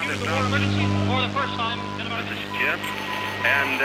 emergency for the first time in about... This is Jim, and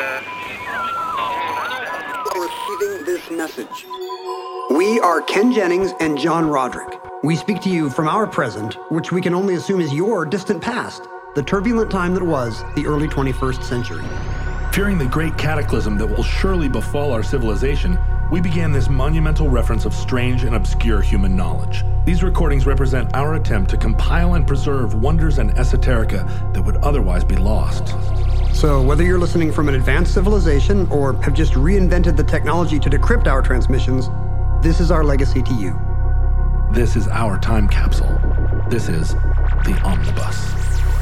receiving this message. We are Ken Jennings and John Roderick. We speak to you from our present, which we can only assume is your distant past, the turbulent time that was the early 21st century. Fearing the great cataclysm that will surely befall our civilization, we began this monumental reference of strange and obscure human knowledge. These recordings represent our attempt to compile and preserve wonders and esoterica that would otherwise be lost. So whether you're listening from an advanced civilization or have just reinvented the technology to decrypt our transmissions, this is our legacy to you. This is our time capsule. This is the Omnibus.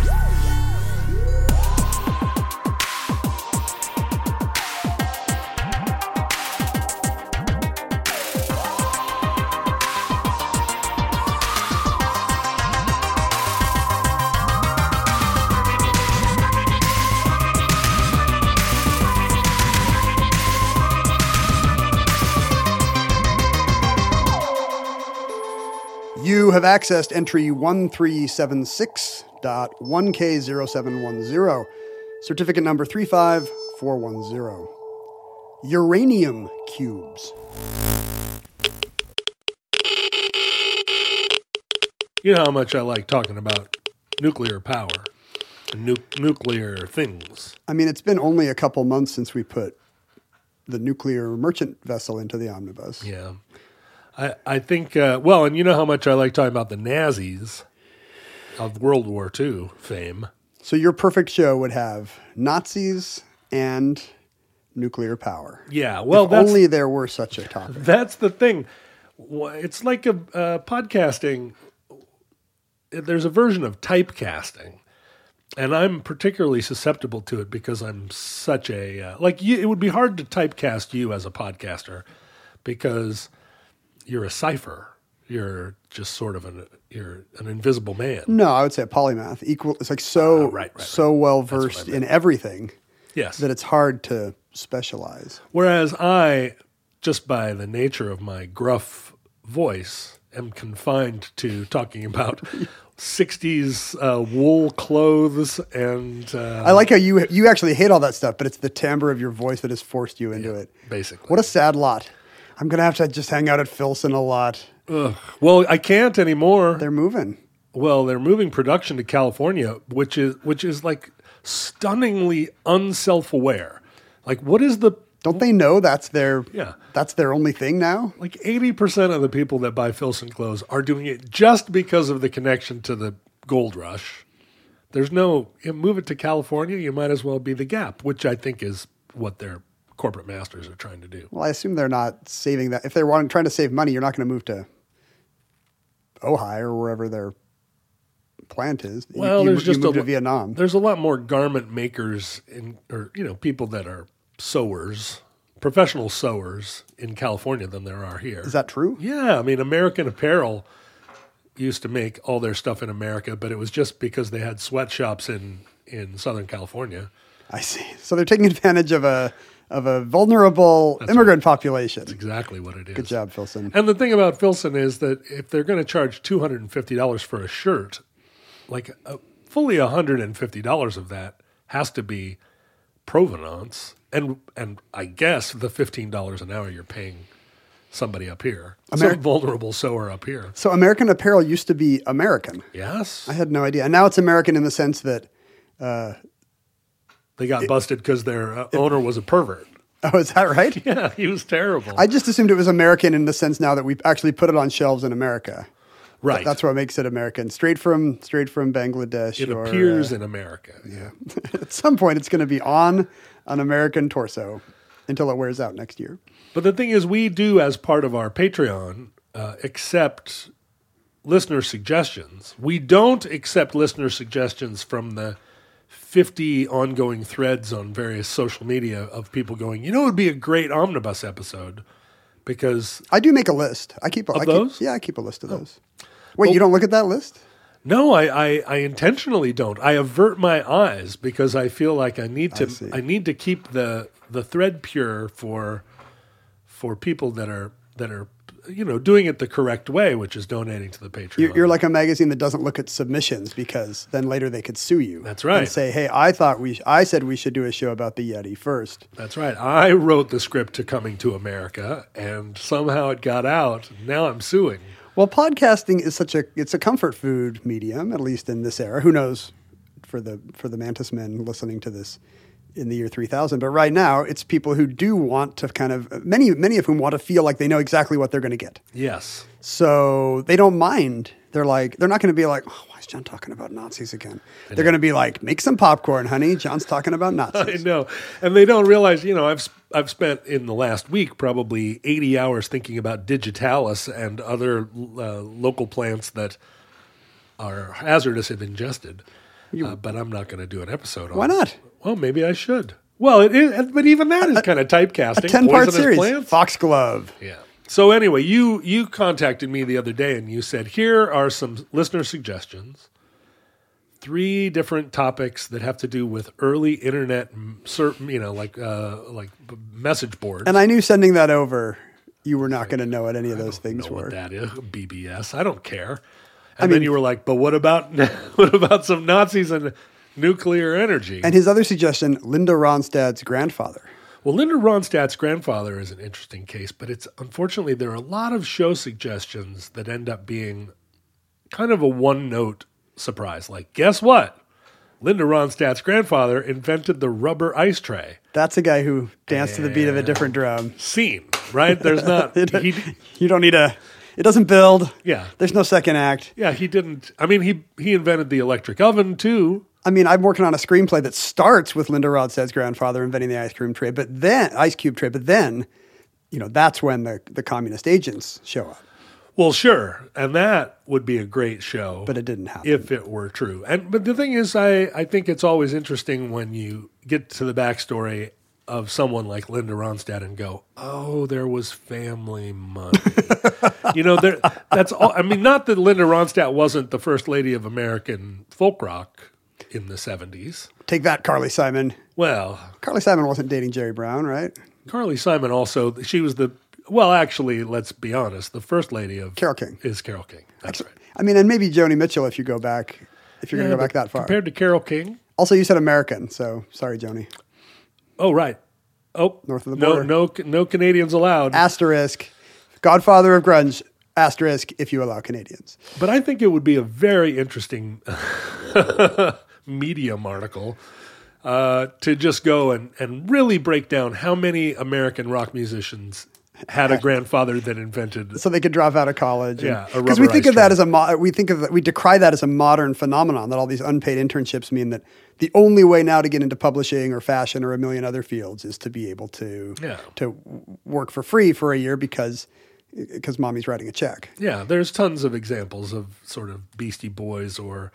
You have accessed entry 1376.1K0710, certificate number 35410. Uranium cubes. You know how much I like talking about nuclear power and nuclear things. I mean, it's been only a couple months since we put the nuclear merchant vessel into the omnibus. Yeah. I think, and you know how much I like talking about the Nazis of World War II fame. So your perfect show would have Nazis and nuclear power. Yeah, well, if only there were such a topic. That's the thing. It's like a podcasting. There's a version of typecasting, and I'm particularly susceptible to it because I'm such a it would be hard to typecast you as a podcaster because you're a cipher. You're just sort of an invisible man. No, I would say a polymath. It's like so well versed in everything. Yes, that it's hard to specialize. Whereas I, just by the nature of my gruff voice, am confined to talking about 60s wool clothes and... I like how you actually hate all that stuff, but it's the timbre of your voice that has forced you into it. Basically. What a sad lot. I'm going to have to just hang out at Filson a lot. Ugh. Well, I can't anymore. They're moving. Well, they're moving production to California, which is like stunningly unself-aware. Like, what is the... Don't they know that's their only thing now? Like 80% of the people that buy Filson clothes are doing it just because of the connection to the gold rush. There's no, move it to California, you might as well be the Gap, which I think is what their corporate masters are trying to do. Well, I assume they're not saving that. If they're trying to save money, you're not going to move to Ojai or wherever their plant is. Well, you move to Vietnam. There's a lot more garment makers people that are sewers, professional sewers in California than there are here. Is that true? Yeah. I mean, American Apparel used to make all their stuff in America, but it was just because they had sweatshops in Southern California. I see. So they're taking advantage of a vulnerable immigrant population. That's exactly what it is. Good job, Filson. And the thing about Filson is that if they're going to charge $250 for a shirt, like fully $150 of that has to be provenance. And I guess the $15 an hour you're paying somebody up here, some vulnerable sewer up here. So American Apparel used to be American. Yes. I had no idea. And now it's American in the sense that... they got busted because their owner was a pervert. Oh, is that right? Yeah, he was terrible. I just assumed it was American in the sense now that we actually put it on shelves in America. Right. That's what makes it American. Straight from Bangladesh. It appears in America. Yeah. At some point, it's going to be on an American torso until it wears out next year. But the thing is, we do, as part of our Patreon, accept listener suggestions. We don't accept listener suggestions from the 50 ongoing threads on various social media of people going, it would be a great omnibus episode because... I do make a list. I keep a list of those. Wait, you don't look at that list? No, I intentionally don't. I avert my eyes because I feel like I need to keep the thread pure for people that are doing it the correct way, which is donating to the Patreon. You're like a magazine that doesn't look at submissions, because then later they could sue you. That's right. And say, hey, I said we should do a show about the Yeti first. That's right. I wrote the script to Coming to America, and somehow it got out. Now I'm suing. Well, podcasting is it's a comfort food medium, at least in this era. Who knows for the Mantis men listening to this in the year 3000. But right now, it's people who do want to kind of, many of whom want to feel like they know exactly what they're going to get. Yes. So they don't mind. They're not going to be like, oh, why is John talking about Nazis again? They're going to be like, make some popcorn, honey. John's talking about Nazis. I know. And they don't realize, I've spent in the last week probably 80 hours thinking about digitalis and other local plants that are hazardous if ingested. But I'm not going to do an episode on it. Why not? Well, maybe I should. Well, it is, but even that is kind of typecasting. A 10-part Poisonous series. plants. Foxglove. Yeah. So anyway, you contacted me the other day and you said, here are some listener suggestions. 3 different topics that have to do with early internet, like message boards. And I knew sending that over, you were not going to know what any of those things know were. what that is, BBS. I don't care. And then you were like, but what about some Nazis and nuclear energy? And his other suggestion, Linda Ronstadt's grandfather. Well, Linda Ronstadt's grandfather is an interesting case, but unfortunately there are a lot of show suggestions that end up being kind of a one-note surprise. Like, guess what? Linda Ronstadt's grandfather invented the rubber ice tray. That's a guy who danced to the beat of a different drum. Scene, right? There's not... you don't need it doesn't build. Yeah. There's no second act. Yeah, he didn't... I mean, he invented the electric oven, too. I mean, I'm working on a screenplay that starts with Linda Ronstadt's grandfather inventing the ice cube tray, but then, that's when the communist agents show up. Well, sure, and that would be a great show. But it didn't happen. If it were true. But the thing is, I think it's always interesting when you get to the backstory of someone like Linda Ronstadt and go, oh, there was family money. That's all. I mean, not that Linda Ronstadt wasn't the first lady of American folk rock in the 70s. Take that, Carly Simon. Well, Carly Simon wasn't dating Jerry Brown, right? Carly Simon also, she was actually, let's be honest, the first lady of Carole King. Is Carole King. That's right. I mean, and maybe Joni Mitchell if you're going to go back that far. Compared to Carole King. Also, you said American, so sorry, Joni. Oh, right. Oh, north of the border. No Canadians allowed. Asterisk. Godfather of grunge. Asterisk if you allow Canadians. But I think it would be a very interesting Medium article to just go and really break down how many American rock musicians had a grandfather that invented, so they could drop out of college. Yeah, because we think of that as we decry that as a modern phenomenon. That all these unpaid internships mean that the only way now to get into publishing or fashion or a million other fields is to be able to work for free for a year because mommy's writing a check. Yeah, there's tons of examples of sort of Beastie Boys or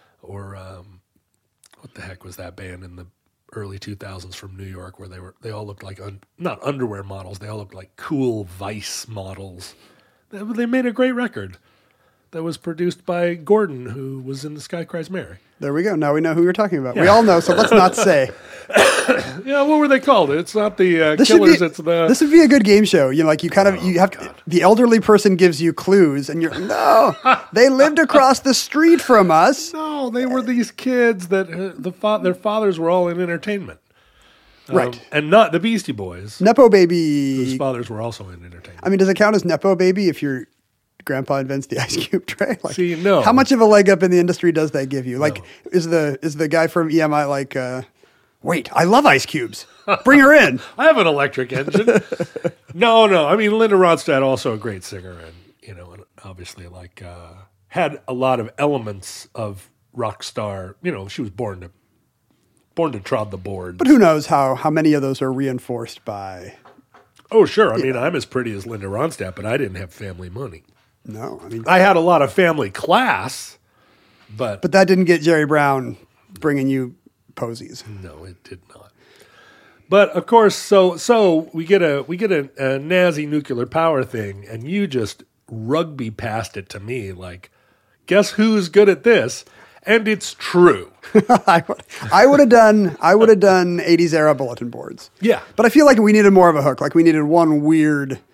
what the heck was that band in the early 2000s from New York where they all looked like not underwear models, they all looked like cool Vice models. They made a great record that was produced by Gordon, who was in The Sky Cries Mary. There we go. Now we know who you're talking about. Yeah. We all know, so let's not say. Yeah, what were they called? It's not the Killers. It's the. This would be a good game show. You the elderly person gives you clues, and you're no. They lived across the street from us. No, they were these kids that their fathers were all in entertainment, right? And not the Beastie Boys. Nepo baby, whose fathers were also in entertainment. I mean, does it count as Nepo baby if your grandpa invents the ice cube tray? Like, see, no. How much of a leg up in the industry does that give you? Like, no. is the guy from EMI like? Wait, I love ice cubes. Bring her in. I have an electric engine. No. I mean, Linda Ronstadt, also a great singer, and and obviously had a lot of elements of rock star. She was born to trod the boards. But who knows how many of those are reinforced by? Oh, sure. I mean, I'm as pretty as Linda Ronstadt, but I didn't have family money. No, I mean, I had a lot of family class, but that didn't get Jerry Brown bringing you posies. No, it did not. But of course, so we get a Nazi nuclear power thing, and you just rugby passed it to me like, guess who's good at this? And it's true. I would have done 80s era bulletin boards. Yeah. But I feel like we needed more of a hook. Like we needed one weird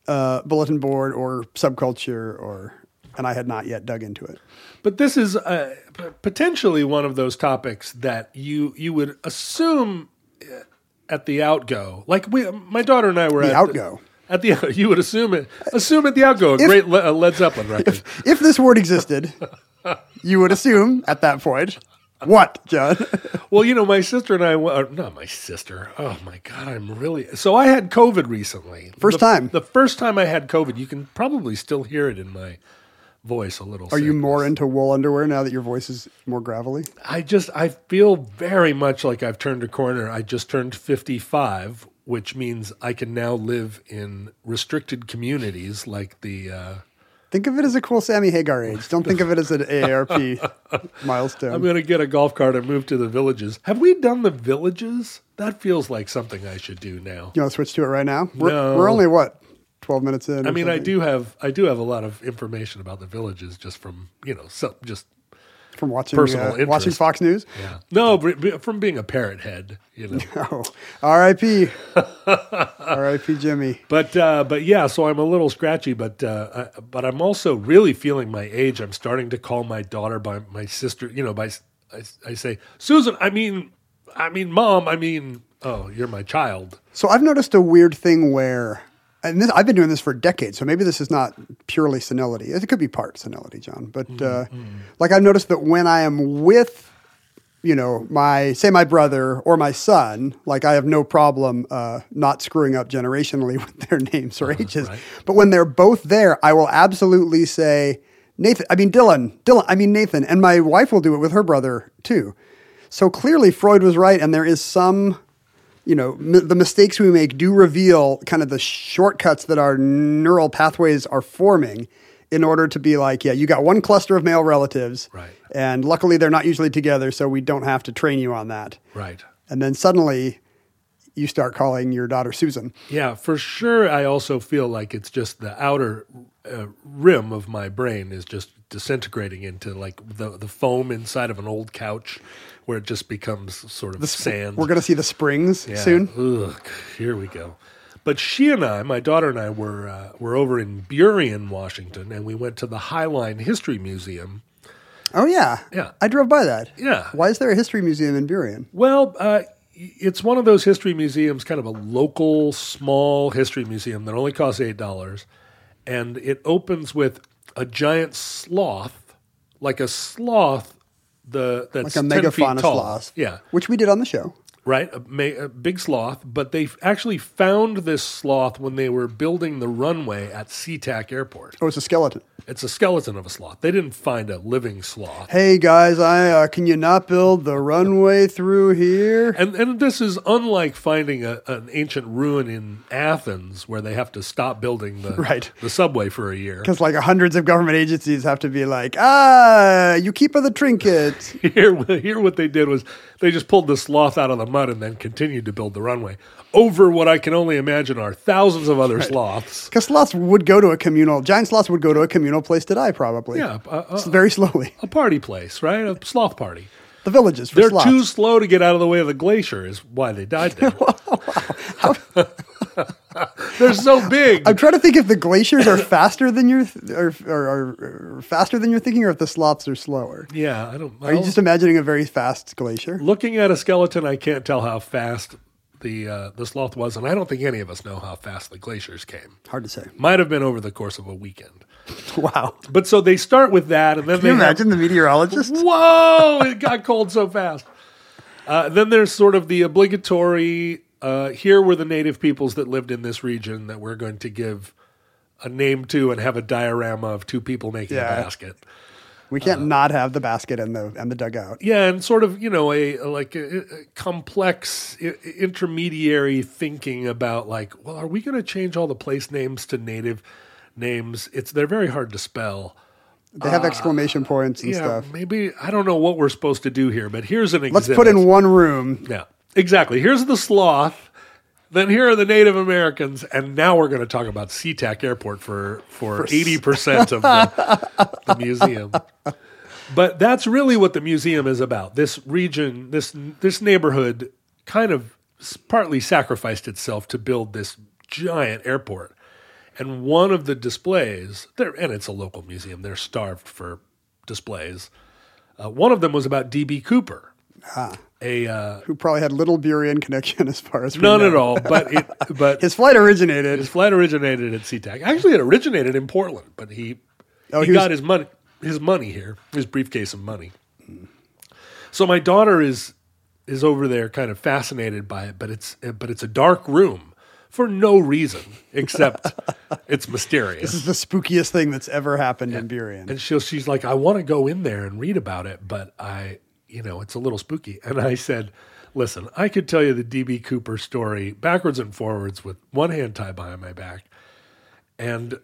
bulletin board or subculture, and I had not yet dug into it. But this is potentially one of those topics that you would assume at the outgo. Like my daughter and I were the outgo. You would assume at the outgo, great Led Zeppelin record. If this word existed, you would assume at that point. What, John? Well, my sister and I, not my sister. Oh my God, so I had COVID recently. First time. The first time I had COVID, you can probably still hear it in my voice a little. Are you more into wool underwear now that your voice is more gravelly? I feel very much like I've turned a corner. I just turned 55, which means I can now live in restricted communities like the... Think of it as a cool Sammy Hagar age. Don't think of it as an AARP milestone. I'm going to get a golf cart and move to the Villages. Have we done the Villages? That feels like something I should do now. You want to switch to it right now? No. We're only, 12 minutes in? I mean, I do have a lot of information about the Villages just from, from watching personal interest. Watching Fox News? Yeah. No, from being a parrot head, Oh, R.I.P. R.I.P. Jimmy. But yeah, so I'm a little scratchy, but I'm also really feeling my age. I'm starting to call my daughter by my sister, I say, Susan, I mean, Mom, oh, you're my child. So I've noticed a weird thing where, and I've been doing this for decades, so maybe this is not purely senility. It could be part senility, John. But like I've noticed that when I am with, my brother or my son, like I have no problem not screwing up generationally with their names or ages. Right. But when they're both there, I will absolutely say Nathan. And my wife will do it with her brother too. So clearly Freud was right, and there is some... the mistakes we make do reveal kind of the shortcuts that our neural pathways are forming in order to be like, yeah, you got one cluster of male relatives. Right. And luckily they're not usually together, so we don't have to train you on that. Right. And then suddenly you start calling your daughter Susan. Yeah, for sure. I also feel like it's just the outer rim of my brain is just disintegrating into like the foam inside of an old couch where it just becomes sort of sand. We're going to see the springs soon. Ugh, here we go. But she and I, my daughter and I, were over in Burien, Washington, and we went to the Highline History Museum. Oh, yeah. Yeah. I drove by that. Yeah. Why is there a history museum in Burien? Well, it's one of those history museums, kind of a local, small history museum that only costs $8. And it opens with a giant sloth, like a sloth that's like a 10 feet megafauna tall. sloth. Yeah. Which we did on the show. Right, a big sloth, but they actually found this sloth when they were building the runway at SeaTac Airport. Oh, it's a skeleton. It's a skeleton of a sloth. They didn't find a living sloth. Hey guys, can you not build the runway through here? And this is unlike finding an ancient ruin in Athens where they have to stop building the subway for a year. Because like hundreds of government agencies have to be like, you keep the trinket. Here what they did was they just pulled the sloth out of the mud and then continued to build the runway over what I can only imagine are thousands of other sloths. Because sloths would go to giant sloths would go to a communal place to die, probably. Yeah. Very slowly. A party place, right? A sloth party. The Villages for sloths. They're too slow to get out of the way of the glacier is why they died there. They're so big. I'm trying to think if the glaciers are faster than you're faster than you're thinking, or if the sloths are slower. Yeah, Are you just imagining a very fast glacier? Looking at a skeleton, I can't tell how fast the sloth was, and I don't think any of us know how fast the glaciers came. Hard to say. Might have been over the course of a weekend. Wow. But so they start with that, and then Can you imagine the meteorologist? Whoa! It got cold so fast. Then there's sort of the obligatory. Here were the native peoples that lived in this region that we're going to give a name to and have a diorama of two people making a basket. We can't not have the basket and the dugout. Yeah, and sort of, a complex intermediary thinking about like, well, are we going to change all the place names to native names? They're very hard to spell. They have exclamation points and stuff. Maybe, I don't know what we're supposed to do here, but here's an exhibit. Let's put in one room. Yeah, exactly. Here's the sloth. Then here are the Native Americans, and now we're going to talk about SeaTac Airport for 80% of the museum. But that's really what the museum is about. This region, this neighborhood kind of partly sacrificed itself to build this giant airport. And one of the displays, and it's a local museum, they're starved for displays. One of them was about D.B. Cooper. Who probably had little Burien connection as far as we none know. at all, but his flight originated. His flight originated at SeaTac. Actually, it originated in Portland, but he got his money here, his briefcase of money. So my daughter is over there, kind of fascinated by it, but it's a dark room for no reason except it's mysterious. This is the spookiest thing that's ever happened in Burien. And she's like, I want to go in there and read about it, but it's a little spooky. And I said, listen, I could tell you the D.B. Cooper story backwards and forwards with one hand tied behind my back. And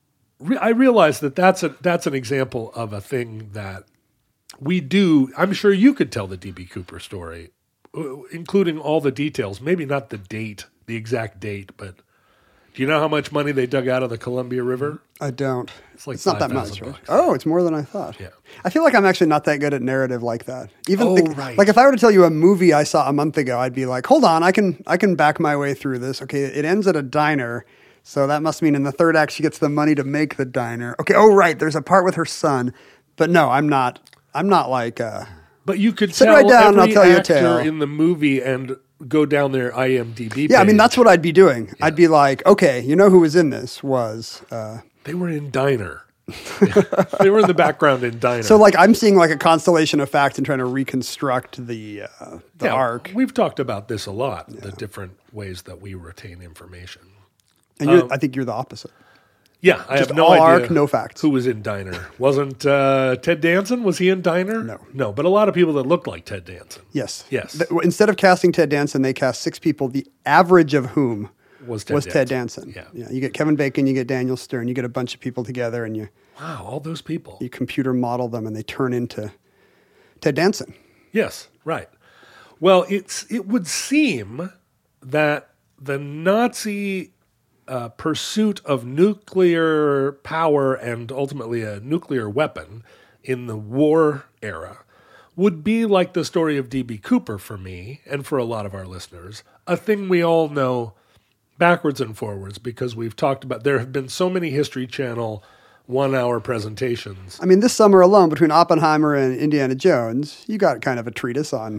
I realized that's an example of a thing that we do. I'm sure you could tell the D.B. Cooper story, including all the details, maybe not the exact date, but do you know how much money they dug out of the Columbia River? I don't. It's not that much, right? bucks. Oh, it's more than I thought. Yeah. I feel like I'm actually not that good at narrative like that. Right. Like if I were to tell you a movie I saw a month ago, I'd be like, hold on, I can back my way through this. Okay, it ends at a diner, so that must mean in the third act she gets the money to make the diner. Okay, right, there's a part with her son. But no, I'm not like... But you could sit tell right down and every I'll tell you a actor tale. in the movie and go down their IMDb page. Yeah, I mean, that's what I'd be doing. Yeah. I'd be like, okay, you know who was in this was... They were in Diner. They were in the background in Diner. So like I'm seeing like a constellation of facts and trying to reconstruct the arc. We've talked about this a lot, the different ways that we retain information. And I think you're the opposite. Yeah, I Just have no all idea arc, no facts. who was in Diner. Wasn't Ted Danson? Was he in Diner? No, but a lot of people that looked like Ted Danson. Yes. Yes. Instead of casting Ted Danson, they cast 6 people, the average of whom was Ted Danson. Yeah. You get Kevin Bacon, you get Daniel Stern, you get a bunch of people together and wow, all those people. You computer model them and they turn into Ted Danson. Yes, right. Well, it would seem that the Nazi pursuit of nuclear power and ultimately a nuclear weapon in the war era would be like the story of D.B. Cooper for me and for a lot of our listeners, a thing we all know backwards and forwards because we've talked about, there have been so many History Channel 1-hour presentations. I mean, this summer alone, between Oppenheimer and Indiana Jones, you got kind of a treatise on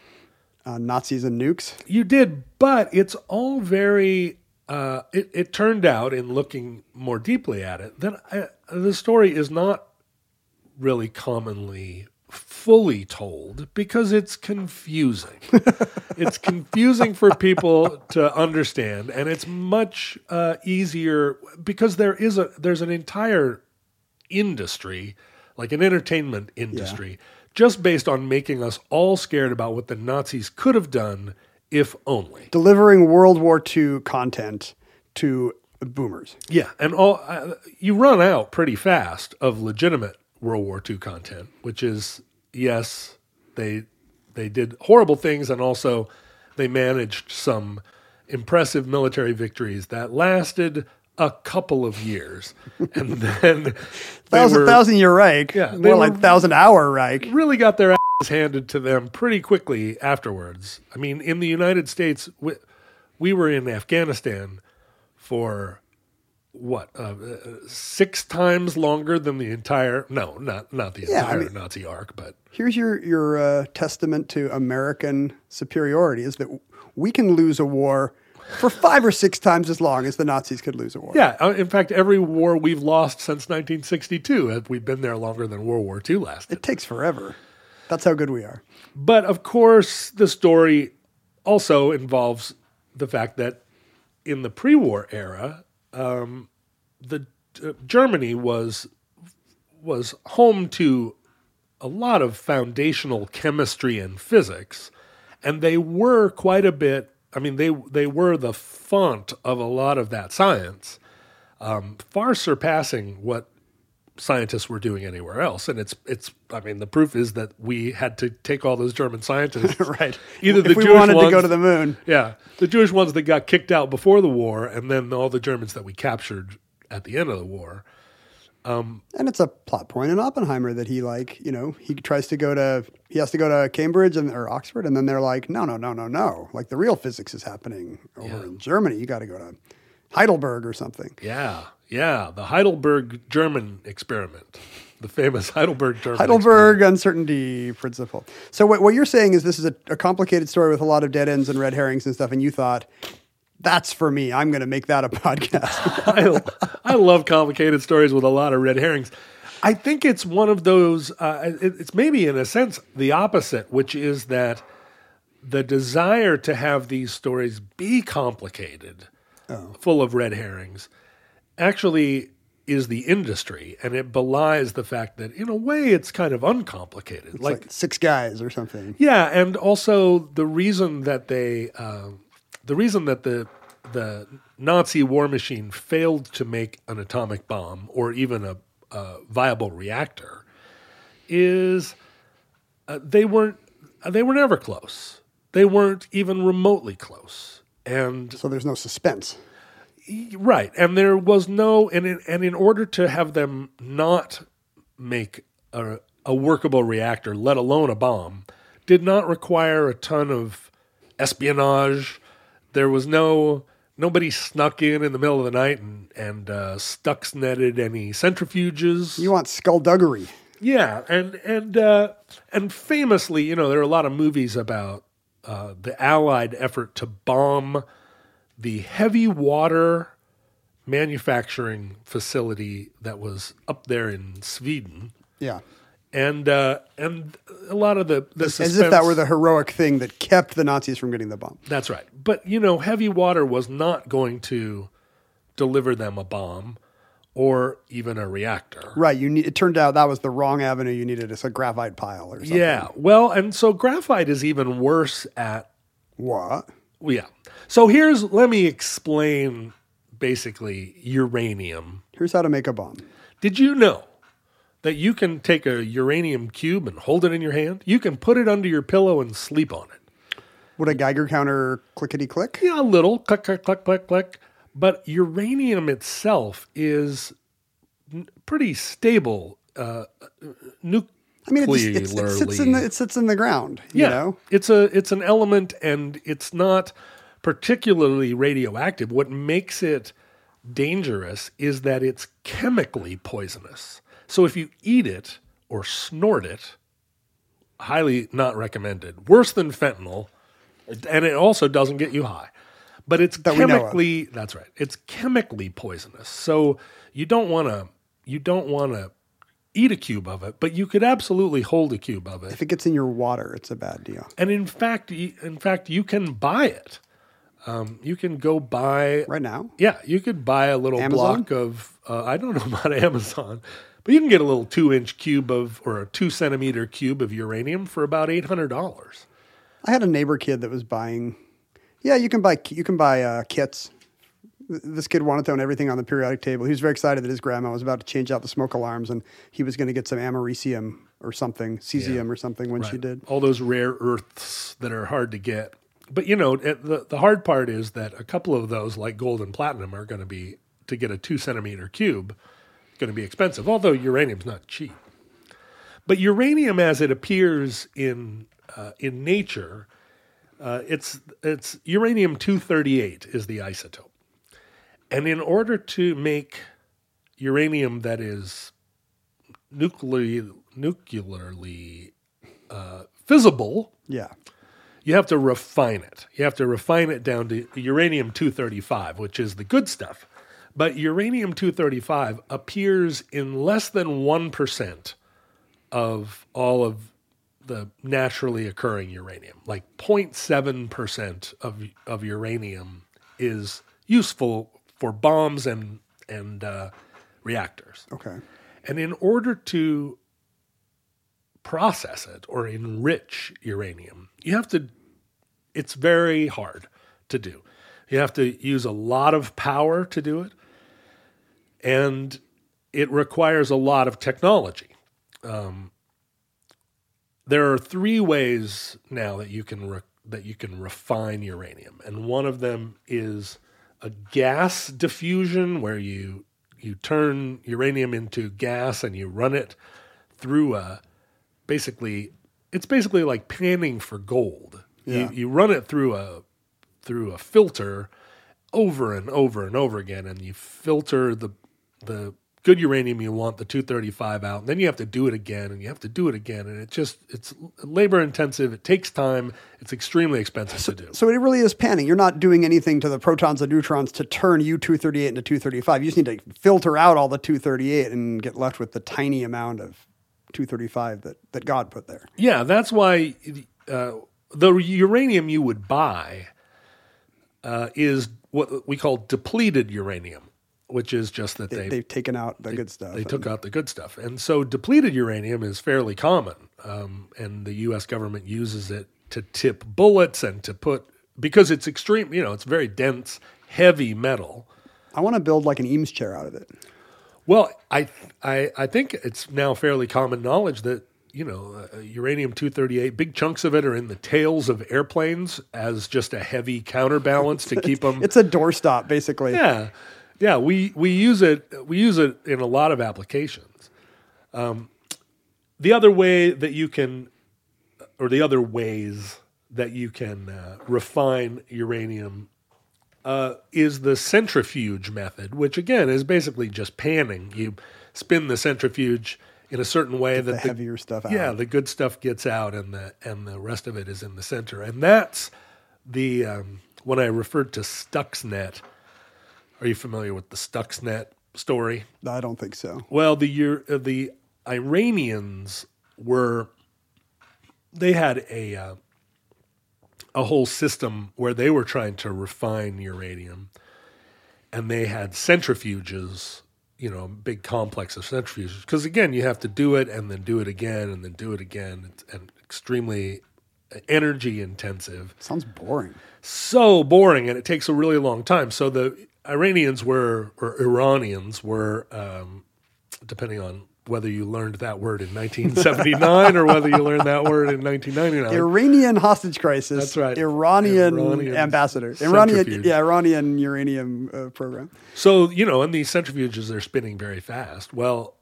Nazis and nukes. You did, but it's all very... It turned out, in looking more deeply at it, that the story is not really commonly fully told because it's confusing. It's confusing for people to understand, and it's much easier because there's an entire industry, like an entertainment industry, just based on making us all scared about what the Nazis could have done if only. Delivering World War II content to boomers. Yeah, and you run out pretty fast of legitimate World War II content, which is, yes, they did horrible things, and also they managed some impressive military victories that lasted a couple of years. And then... Thousand-year Reich. Yeah, more like 1,000-hour Reich. Really got their ass handed to them pretty quickly afterwards. I mean, in the United States, we were in Afghanistan for... 6 times longer than the entire... No, not the entire Nazi arc, but... Here's your testament to American superiority, is that we can lose a war for 5 or 6 times as long as the Nazis could lose a war. Yeah, in fact, every war we've lost since 1962, we've been there longer than World War II lasted. It takes forever. That's how good we are. But, of course, the story also involves the fact that in the pre-war era... Germany was home to a lot of foundational chemistry and physics, and they were quite a bit. I mean, they were the font of a lot of that science, far surpassing what scientists were doing anywhere else. And it's. I mean, the proof is that we had to take all those German scientists, right? Either the if we Jewish wanted ones, to go to the moon, yeah, the Jewish ones that got kicked out before the war, and then all the Germans that we captured at the end of the war. And it's a plot point in Oppenheimer that he has to go to Cambridge or Oxford, and then they're like, no. Like the real physics is happening over in Germany. You got to go to Heidelberg or something. Yeah, the Heidelberg German experiment. The famous Heidelberg German Heidelberg uncertainty principle. So what you're saying is this is a complicated story with a lot of dead ends and red herrings and stuff, and you thought, that's for me. I'm going to make that a podcast. I love complicated stories with a lot of red herrings. I think it's one of those, it's maybe in a sense the opposite, which is that the desire to have these stories be complicated, full of red herrings, actually is the industry, and it belies the fact that in a way it's kind of uncomplicated. It's like Six Guys or something. Yeah, and also the reason that the Nazi war machine failed to make an atomic bomb or even a viable reactor is they were never close. They weren't even remotely close, and so there's no suspense. Right, and there was no, and in order to have them not make a workable reactor, let alone a bomb, did not require a ton of espionage. There was nobody snuck in the middle of the night and Stuxneted any centrifuges. You want skullduggery. Yeah, and famously, there are a lot of movies about the Allied effort to bomb the heavy water manufacturing facility that was up there in Sweden. Yeah. And a lot of the suspense, as if that were the heroic thing that kept the Nazis from getting the bomb. That's right. But, heavy water was not going to deliver them a bomb or even a reactor. Right. It turned out that was the wrong avenue. You needed a graphite pile or something. Yeah. Well, and so graphite is even worse at... What? Yeah. So let me explain basically uranium. Here's how to make a bomb. Did you know that you can take a uranium cube and hold it in your hand? You can put it under your pillow and sleep on it. Would a Geiger counter clickety-click? Yeah, a little. Click, click, click, click, click. But uranium itself is pretty stable nuclearly. I mean, it sits in the ground. Yeah, you know? It's an element, and it's not particularly radioactive. What makes it dangerous is that it's chemically poisonous. So if you eat it or snort it, highly not recommended. Worse than fentanyl, and it also doesn't get you high. But it's chemically, that's right. It's chemically poisonous. So you don't want to eat a cube of it, but you could absolutely hold a cube of it. If it gets in your water, it's a bad deal. And in fact, you can buy it. You can go buy right now. Yeah, you could buy a little Amazon? block of. I don't know about Amazon, but you can get a little 2-inch cube or a 2-centimeter cube of uranium for about $800. I had a neighbor kid that was buying. Yeah, you can buy kits. This kid wanted to own everything on the periodic table. He was very excited that his grandma was about to change out the smoke alarms, and he was going to get some americium or something, cesium or something when she did. All those rare earths that are hard to get. But, the hard part is that a couple of those, like gold and platinum, are going to be, to get a 2-centimeter cube, going to be expensive, although uranium's not cheap. But uranium, as it appears in nature, it's uranium-238 is the isotope. And in order to make uranium that is nuclearly fissible, you have to refine it. You have to refine it down to uranium-235, which is the good stuff. But uranium-235 appears in less than 1% of all of the naturally occurring uranium. Like 0.7% of uranium is useful for bombs and reactors. Okay. And in order to process it or enrich uranium, it's very hard to do. You have to use a lot of power to do it, and it requires a lot of technology. There are 3 ways now that you can refine uranium, and one of them is a gas diffusion, where you turn uranium into gas and you run it through it's basically like panning for gold. Yeah. You run it through a filter over and over and over again, and you filter the good uranium you want, the 235 out, and then you have to do it again, and you have to do it again, and it's labor intensive, it takes time, it's extremely expensive to do. So it really is panning. You're not doing anything to the protons and neutrons to turn U-238 into 235. You just need to filter out all the 238 and get left with the tiny amount of 235 that God put there. Yeah, that's why the uranium you would buy is what we call depleted uranium, which is just that they've taken out the good stuff. They took out the good stuff. And so depleted uranium is fairly common, and the U.S. government uses it to tip bullets and to put, because it's extreme, it's very dense, heavy metal. I want to build like an Eames chair out of it. Well, I think it's now fairly common knowledge that, uranium-238, big chunks of it are in the tails of airplanes as just a heavy counterbalance to keep them. It's a doorstop, basically. Yeah. Yeah, we use it in a lot of applications. The other way that you can, or the other ways that you can refine uranium is the centrifuge method, which again is basically just panning. You spin the centrifuge in a certain way get that the heavier stuff out. Yeah, the good stuff gets out, and the rest of it is in the center. And that's the when I referred to Stuxnet. Are you familiar with the Stuxnet story? I don't think so. Well, the Iranians they had a whole system where they were trying to refine uranium, and they had centrifuges, a big complex of centrifuges. Because again, you have to do it and then do it again and then do it again, and extremely energy intensive. Sounds boring. So boring, and it takes a really long time. So the Iranians or Iranians were, depending on whether you learned that word in 1979 or whether you learned that word in 1999. Iranian hostage crisis. That's right. Iranian ambassador. Iranian uranium program. So, and these centrifuges, they're spinning very fast. Well,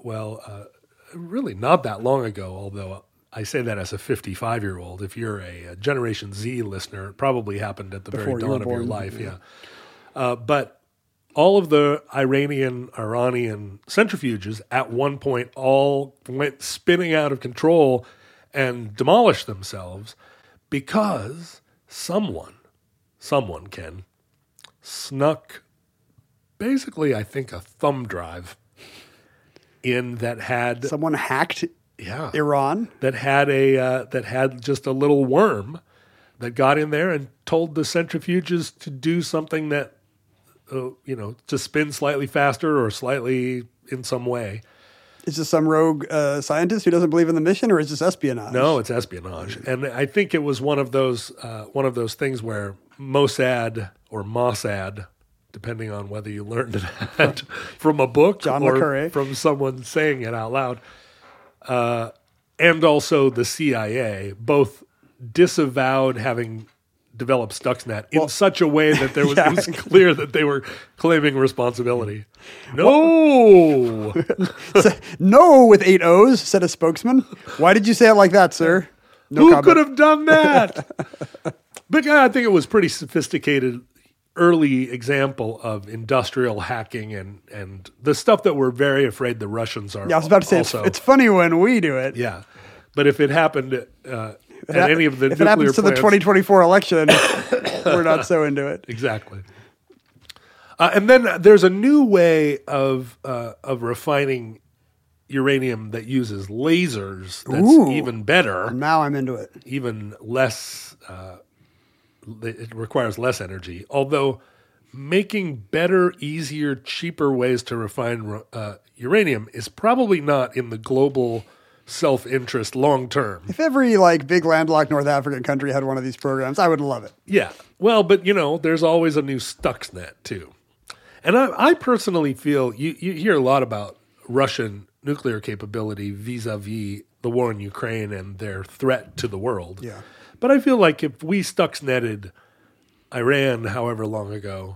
really not that long ago, although I say that as a 55-year-old. If you're a Generation Z listener, it probably happened at the very dawn of your life. Yeah. But all of the Iranian centrifuges at one point all went spinning out of control and demolished themselves because someone, Ken, snuck basically, I think, a thumb drive in that had... Someone hacked Iran? That had just a little worm that got in there and told the centrifuges to do something that, to spin slightly faster or slightly in some way. Is this some rogue scientist who doesn't believe in the mission, or is this espionage? No, it's espionage, and I think it was one of those things where Mossad or Mossad, depending on whether you learned it from a book John or McCurry. From someone saying it out loud, and also the CIA, both disavowed having developed Stuxnet in such a way that it was clear that they were claiming responsibility. No! No with 8 O's, said a spokesman. Why did you say it like that, sir? No Who comment. could have done that? But I think it was pretty sophisticated early example of industrial hacking and the stuff that we're very afraid the Russians are. Yeah, I was about to say, also. it's funny when we do it. Yeah. But if it happened at any of the if it happens to the 2024 election, we're not so into it. Exactly. And then there's a new way of refining uranium that uses lasers that's even better. Now I'm into it. Even less, it requires less energy. Although making better, easier, cheaper ways to refine uranium is probably not in the global self-interest long term. If every big landlocked North African country had one of these programs, I would love it. Yeah. Well, but there's always a new Stuxnet too. And I personally feel you hear a lot about Russian nuclear capability vis-a-vis the war in Ukraine and their threat to the world. Yeah. But I feel like if we Stuxneted Iran however long ago,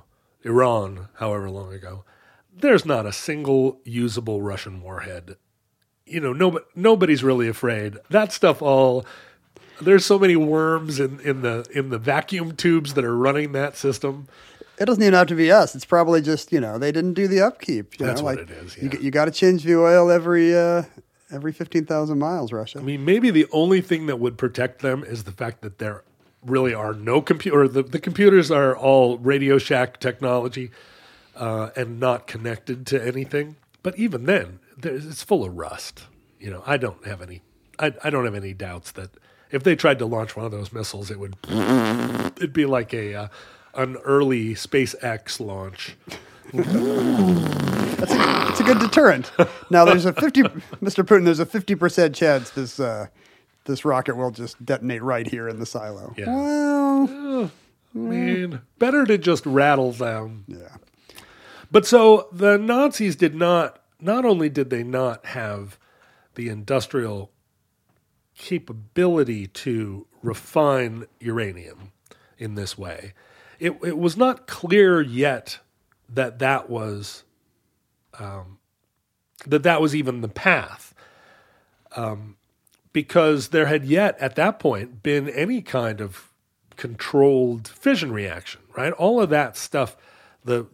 there's not a single usable Russian warhead. Nobody's really afraid. That stuff there's so many worms in the vacuum tubes that are running that system. It doesn't even have to be us. It's probably just, they didn't do the upkeep. That's what it is, yeah. You got to change the oil every 15,000 miles, Russia. I mean, maybe the only thing that would protect them is the fact that there really are no computer. The computers are all Radio Shack technology and not connected to anything. But even then, it's full of rust. I don't have any. I don't have any doubts that if they tried to launch one of those missiles, it'd be like an early SpaceX launch. It's a good deterrent. Now there's Mr. Putin, there's a 50% chance this rocket will just detonate right here in the silo. Yeah. Well, I mean, better to just rattle down. Yeah. But so the Nazis not only did they not have the industrial capability to refine uranium in this way, it was not clear yet that was even the path, because there had yet at that point been any kind of controlled fission reaction, right? All of that stuff, the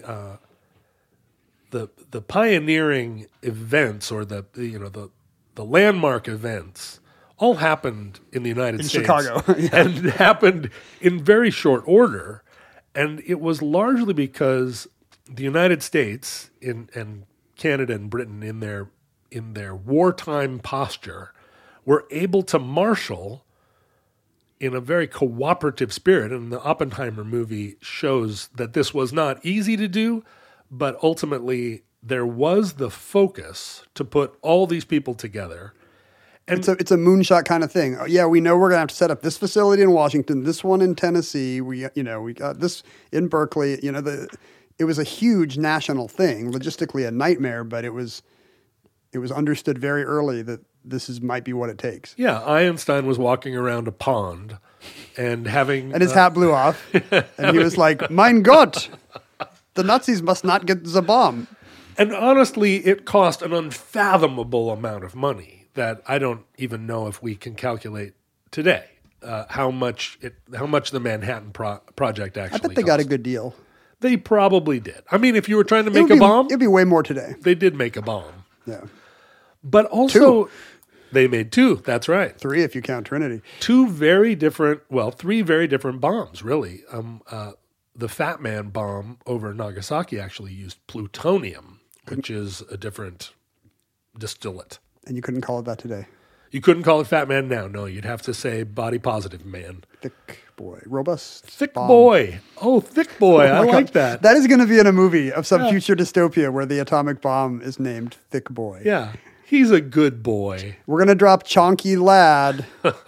pioneering events or the landmark events all happened in the United States, Chicago, yeah. And happened in very short order. And it was largely because the United States and Canada and Britain in their wartime posture were able to marshal in a very cooperative spirit. And the Oppenheimer movie shows that this was not easy to do, but ultimately there was the focus to put all these people together. And it's a moonshot kind of thing. Yeah, we know we're going to have to set up this facility in Washington, this one in Tennessee. We got this in Berkeley. It was a huge national thing, logistically a nightmare, but it was understood very early that this might be what it takes. Yeah, Einstein was walking around a pond and having... And his hat blew off, and he was like, "Mein Gott, the Nazis must not get the bomb." And honestly, it cost an unfathomable amount of money that I don't even know if we can calculate today. How much the Manhattan Project actually I bet they got a good deal. They probably did. I mean, if you were trying to make a bomb... It'd be way more today. They did make a bomb. Yeah. But also... 2. They made 2, that's right. 3 if you count Trinity. 3 very different bombs, really. The Fat Man bomb over Nagasaki actually used plutonium, which is a different distillate. And you couldn't call it that today. You couldn't call it Fat Man now. No, you'd have to say body positive man. Thick boy. Robust. Thick bomb. boy. Oh, thick boy. I like that. That is going to be in a movie of some future dystopia where the atomic bomb is named Thick Boy. Yeah. He's a good boy. We're going to drop Chonky Lad.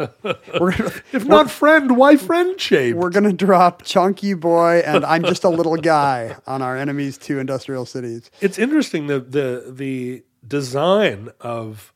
If not friend, why friend shape? We're going to drop Chunky Boy and I'm Just a Little Guy on our enemies' 2 industrial cities. It's interesting the design of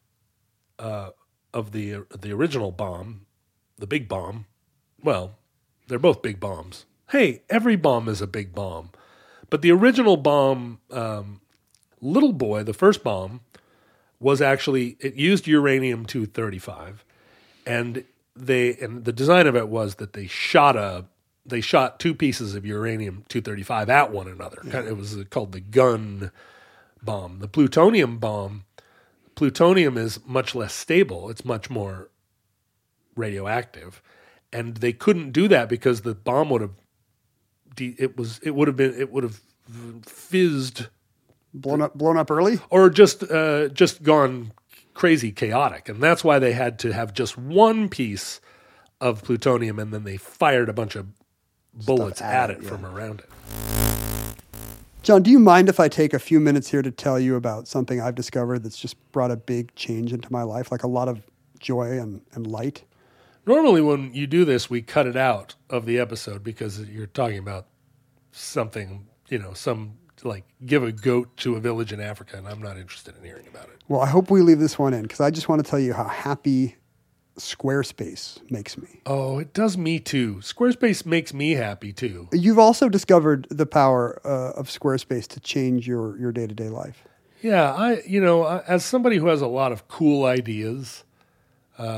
the original bomb, the big bomb. Well, they're both big bombs. Hey, every bomb is a big bomb. But the original bomb, Little Boy, the first bomb, was actually, it used uranium-235, and the design of it was that they shot 2 pieces of uranium-235 at one another. Yeah. It was called the gun bomb. The plutonium bomb, plutonium is much less stable. It's much more radioactive, and they couldn't do that because the bomb would have fizzed. Blown up early? Or just gone crazy chaotic. And that's why they had to have just 1 piece of plutonium and then they fired a bunch of bullets at it from around it. John, do you mind if I take a few minutes here to tell you about something I've discovered that's just brought a big change into my life, like a lot of joy and light? Normally when you do this, we cut it out of the episode because you're talking about something, like give a goat to a village in Africa, and I'm not interested in hearing about it. Well, I hope we leave this one in because I just want to tell you how happy Squarespace makes me. Oh, it does me too. Squarespace makes me happy too. You've also discovered the power of Squarespace to change your day-to-day life. Yeah, as somebody who has a lot of cool ideas,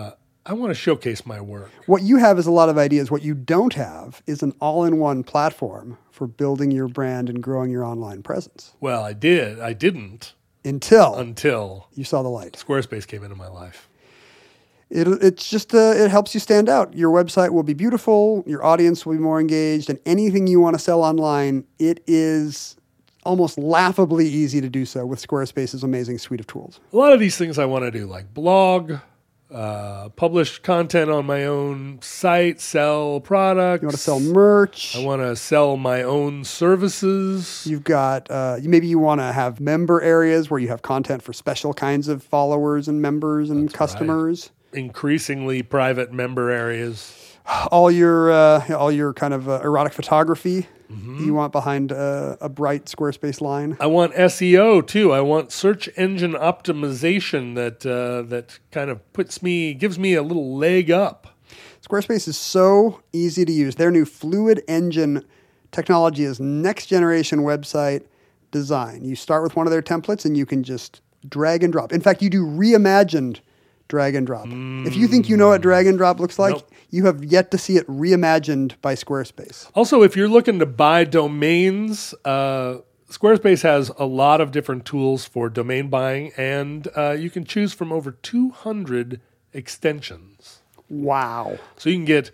I want to showcase my work. What you have is a lot of ideas. What you don't have is an all-in-one platform for building your brand and growing your online presence. Well, I did. I didn't. Until you saw the light. Squarespace came into my life. It's just it helps you stand out. Your website will be beautiful. Your audience will be more engaged. And anything you want to sell online, it is almost laughably easy to do so with Squarespace's amazing suite of tools. A lot of these things I want to do, like blog, publish content on my own site, sell products. You want to sell merch. I want to sell my own services. You've got, maybe you want to have member areas where you have content for special kinds of followers and members and customers. Right. Increasingly private member areas. All your kind of erotic photography you want behind a bright Squarespace line. I want SEO too. I want search engine optimization that kind of gives me a little leg up. Squarespace is so easy to use. Their new Fluid Engine technology is next generation website design. You start with one of their templates and you can just drag and drop. In fact, you do reimagined drag and drop. If you think you know what drag and drop looks like, you have yet to see it reimagined by Squarespace. Also, if you're looking to buy domains, Squarespace has a lot of different tools for domain buying, and you can choose from over 200 extensions. Wow. So you can get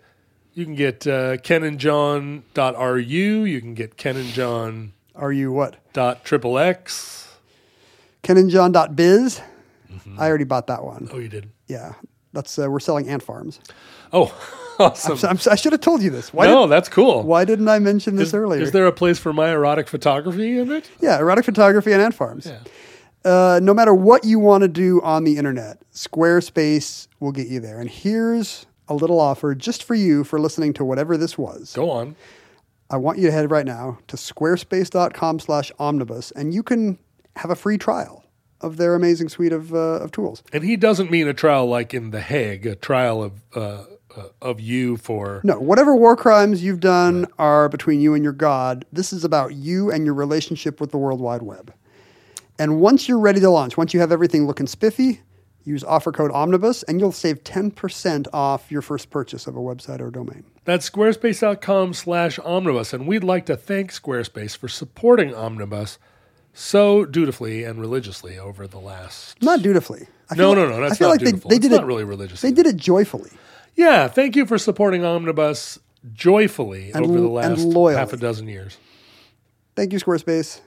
kenandjohn.ru, you can get kenandjohn. RU what? .xxx. kenandjohn.biz. I already bought that one. Oh, you did? Yeah. That's we're selling ant farms. Oh, awesome. I should have told you this. That's cool. Why didn't I mention this earlier? Is there a place for my erotic photography in it? Yeah, erotic photography and ant farms. Yeah. No matter what you want to do on the internet, Squarespace will get you there. And here's a little offer just for you for listening to whatever this was. Go on. I want you to head right now to squarespace.com/omnibus, and you can have a free trial of their amazing suite of tools. And he doesn't mean a trial like in The Hague, a trial of you for... No, whatever war crimes you've done are between you and your God. This is about you and your relationship with the World Wide Web. And once you're ready to launch, once you have everything looking spiffy, use offer code Omnibus, and you'll save 10% off your first purchase of a website or domain. That's squarespace.com/omnibus, and we'd like to thank Squarespace for supporting Omnibus so dutifully and religiously over the last... Not dutifully. No, that's not dutiful. They did not really religious. They did it joyfully. Yeah, thank you for supporting Omnibus joyfully over the last half a dozen years. Thank you, Squarespace.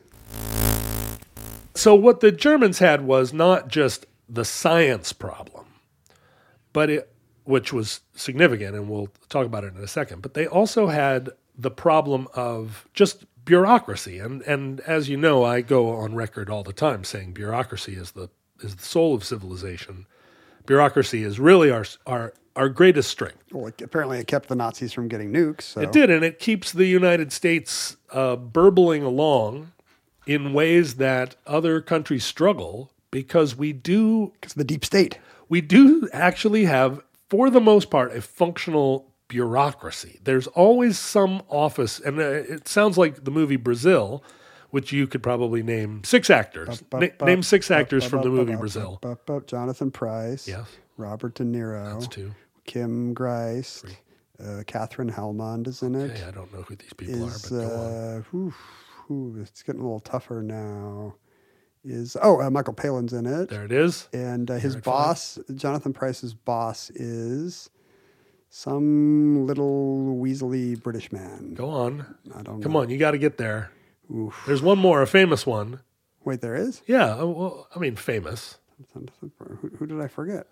So what the Germans had was not just the science problem, which was significant, and we'll talk about it in a second, but they also had the problem of just bureaucracy. And as you know, I go on record all the time saying bureaucracy is the soul of civilization. Bureaucracy is really our greatest strength. Well, apparently it kept the Nazis from getting nukes. So. It did, and it keeps the United States burbling along in ways that other countries struggle because because the deep state. We do actually have, for the most part, a functional bureaucracy. There's always some office, and it sounds like the movie Brazil, which you could probably name 6 actors. Name 6 actors from the movie Brazil. Jonathan Pryce. Yes. Robert De Niro. That's 2. Kim Grice. Catherine Helmond is in it. Okay, I don't know who these people are, but go on. It's getting a little tougher now. Michael Palin's in it. There it is. And his boss, Jonathan Pryce's boss, is some little weaselly British man. Go on. I don't know. Come on, you got to get there. Oof. There's one more, a famous one. Wait, there is? Yeah, well, I mean, famous. Who did I forget?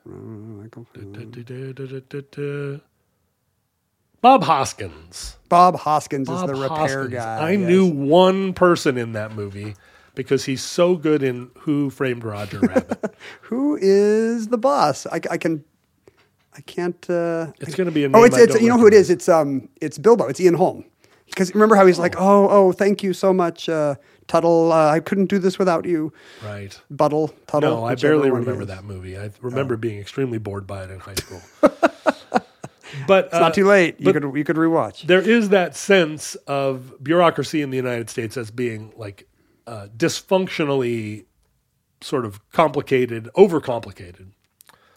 Bob Hoskins. Bob Hoskins is the repair guy. I knew one person in that movie because he's so good in Who Framed Roger Rabbit. Who is the boss? I can't. It's going to be a name. Oh, it's you know who it is? It's Bilbo. It's Ian Holm. Because remember how he's like, thank you so much, Tuttle. I couldn't do this without you. Right. Tuttle. No, I barely remember that movie. I remember being extremely bored by it in high school. But it's not too late. You could rewatch. There is that sense of bureaucracy in the United States as being like dysfunctionally sort of complicated, overcomplicated.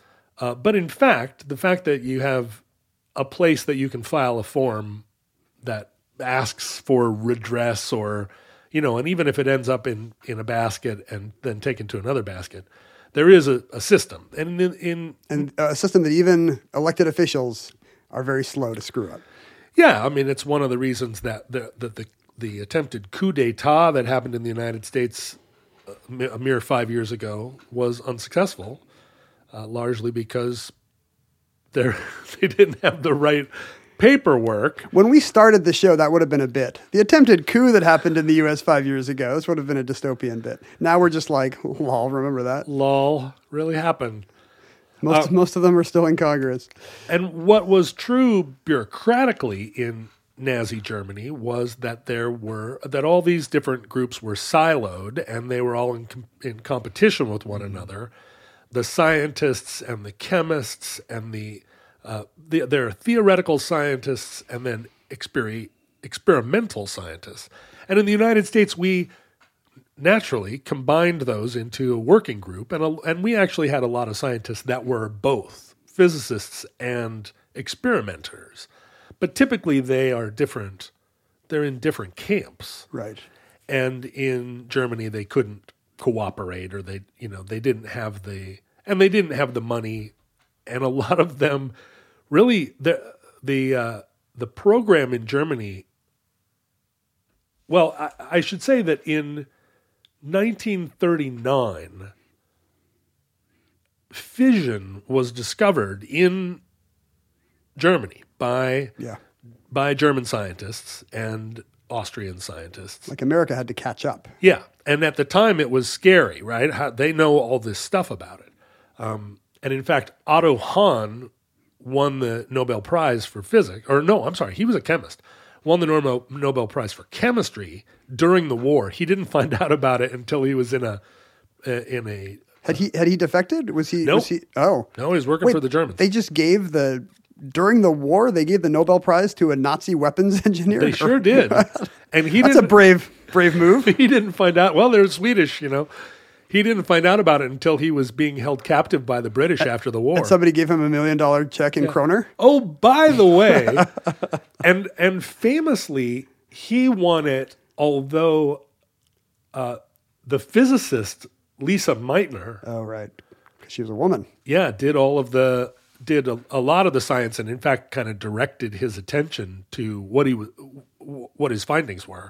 But in fact, the fact that you have a place that you can file a form that asks for redress or, and even if it ends up in a basket and then taken to another basket, there is a system. And and a system that even elected officials are very slow to screw up. Yeah, I mean, it's one of the reasons that the attempted coup d'etat that happened in the United States a mere 5 years ago was unsuccessful, largely because they didn't have the right paperwork. When we started the show, that would have been a bit. The attempted coup that happened in the U.S. 5 years ago, this would have been a dystopian bit. Now we're just like, lol, remember that? Lol, really happened. Most of them are still in Congress. And what was true bureaucratically in Nazi Germany was that that all these different groups were siloed and they were all in competition with one another. The scientists and the chemists and there are theoretical scientists and then experimental scientists. And in the United States, we naturally combined those into a working group, and we actually had a lot of scientists that were both physicists and experimenters. But typically they are different. They're in different camps. Right. And in Germany they couldn't cooperate, or they didn't have the money, and a lot of them really the program in Germany. Well, I should say that in 1939, fission was discovered in Germany by German scientists and Austrian scientists. Like America had to catch up. Yeah, and at the time it was scary, right? They know all this stuff about it. And in fact, Otto Hahn won the Nobel Prize for physics. Or no, I'm sorry, he was a chemist. Won the Nobel Prize for chemistry during the war. He didn't find out about it until he was in a. Had he defected? Was he? Nope. Was he? Oh no, he was working for the Germans. They just gave during the war. They gave the Nobel Prize to a Nazi weapons engineer. They sure did, and that's a brave move. He didn't find out. Well, they're Swedish, He didn't find out about it until he was being held captive by the British after the war. And somebody gave him $1 million check in kroner? Oh, by the way, and famously, he won it, although the physicist Lisa Meitner... Oh, right. Because she was a woman. Yeah, did a lot of the science, and in fact kind of directed his attention to what his findings were.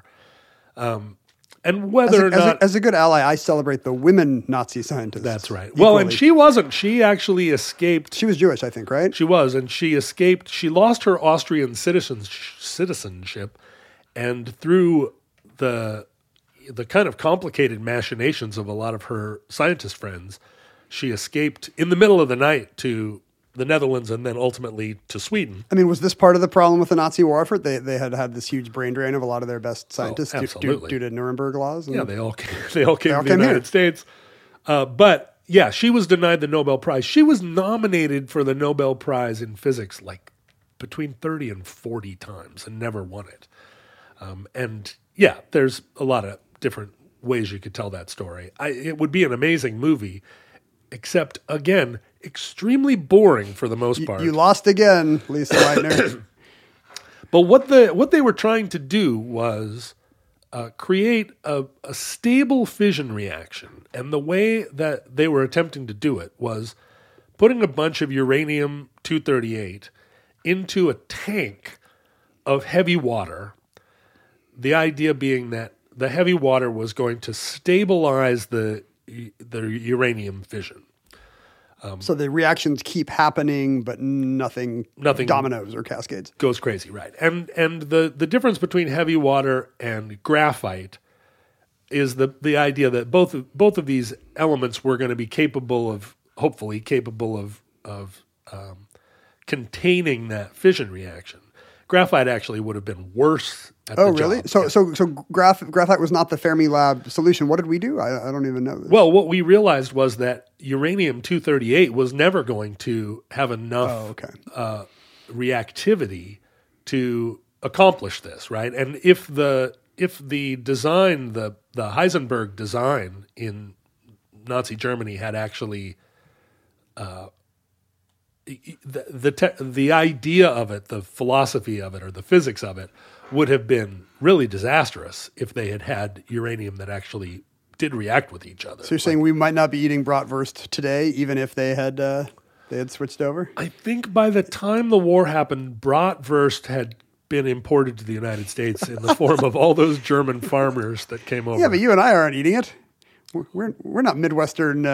And whether as a good ally, I celebrate the women Nazi scientists. That's right. Equally. Well, and she wasn't. She actually escaped. She was Jewish, I think, right? She was, and she escaped. She lost her Austrian citizenship, and through the kind of complicated machinations of a lot of her scientist friends, she escaped in the middle of the night to the Netherlands and then ultimately to Sweden. I mean, was this part of the problem with the Nazi war effort? They had this huge brain drain of a lot of their best scientists due to Nuremberg laws. Yeah, they all came to the United States. But yeah, she was denied the Nobel Prize. She was nominated for the Nobel Prize in physics like between 30 and 40 times and never won it. And yeah, there's a lot of different ways you could tell that story. It would be an amazing movie, except again, extremely boring for the most part. You lost again, Lisa Meitner. But what they were trying to do was create a stable fission reaction. And the way that they were attempting to do it was putting a bunch of uranium-238 into a tank of heavy water, the idea being that the heavy water was going to stabilize the uranium fission. So the reactions keep happening, but nothing dominoes or cascades. Goes crazy, right. And the difference between heavy water and graphite is the idea that both of these elements were going to be hopefully capable of containing that fission reaction. Graphite actually would have been worse at the really? job. So graphite was not the Fermilab solution. What did we do? I don't even know this. Well, what we realized was that uranium-238 was never going to have enough reactivity to accomplish this, right? And if the design, the Heisenberg design in Nazi Germany had actually the idea of it, the philosophy of it, or the physics of it would have been really disastrous if they had uranium that actually did react with each other. So you're saying we might not be eating bratwurst today, even if they had switched over? I think by the time the war happened, bratwurst had been imported to the United States in the form of all those German farmers that came over. Yeah, but you and I aren't eating it. We're not Midwestern.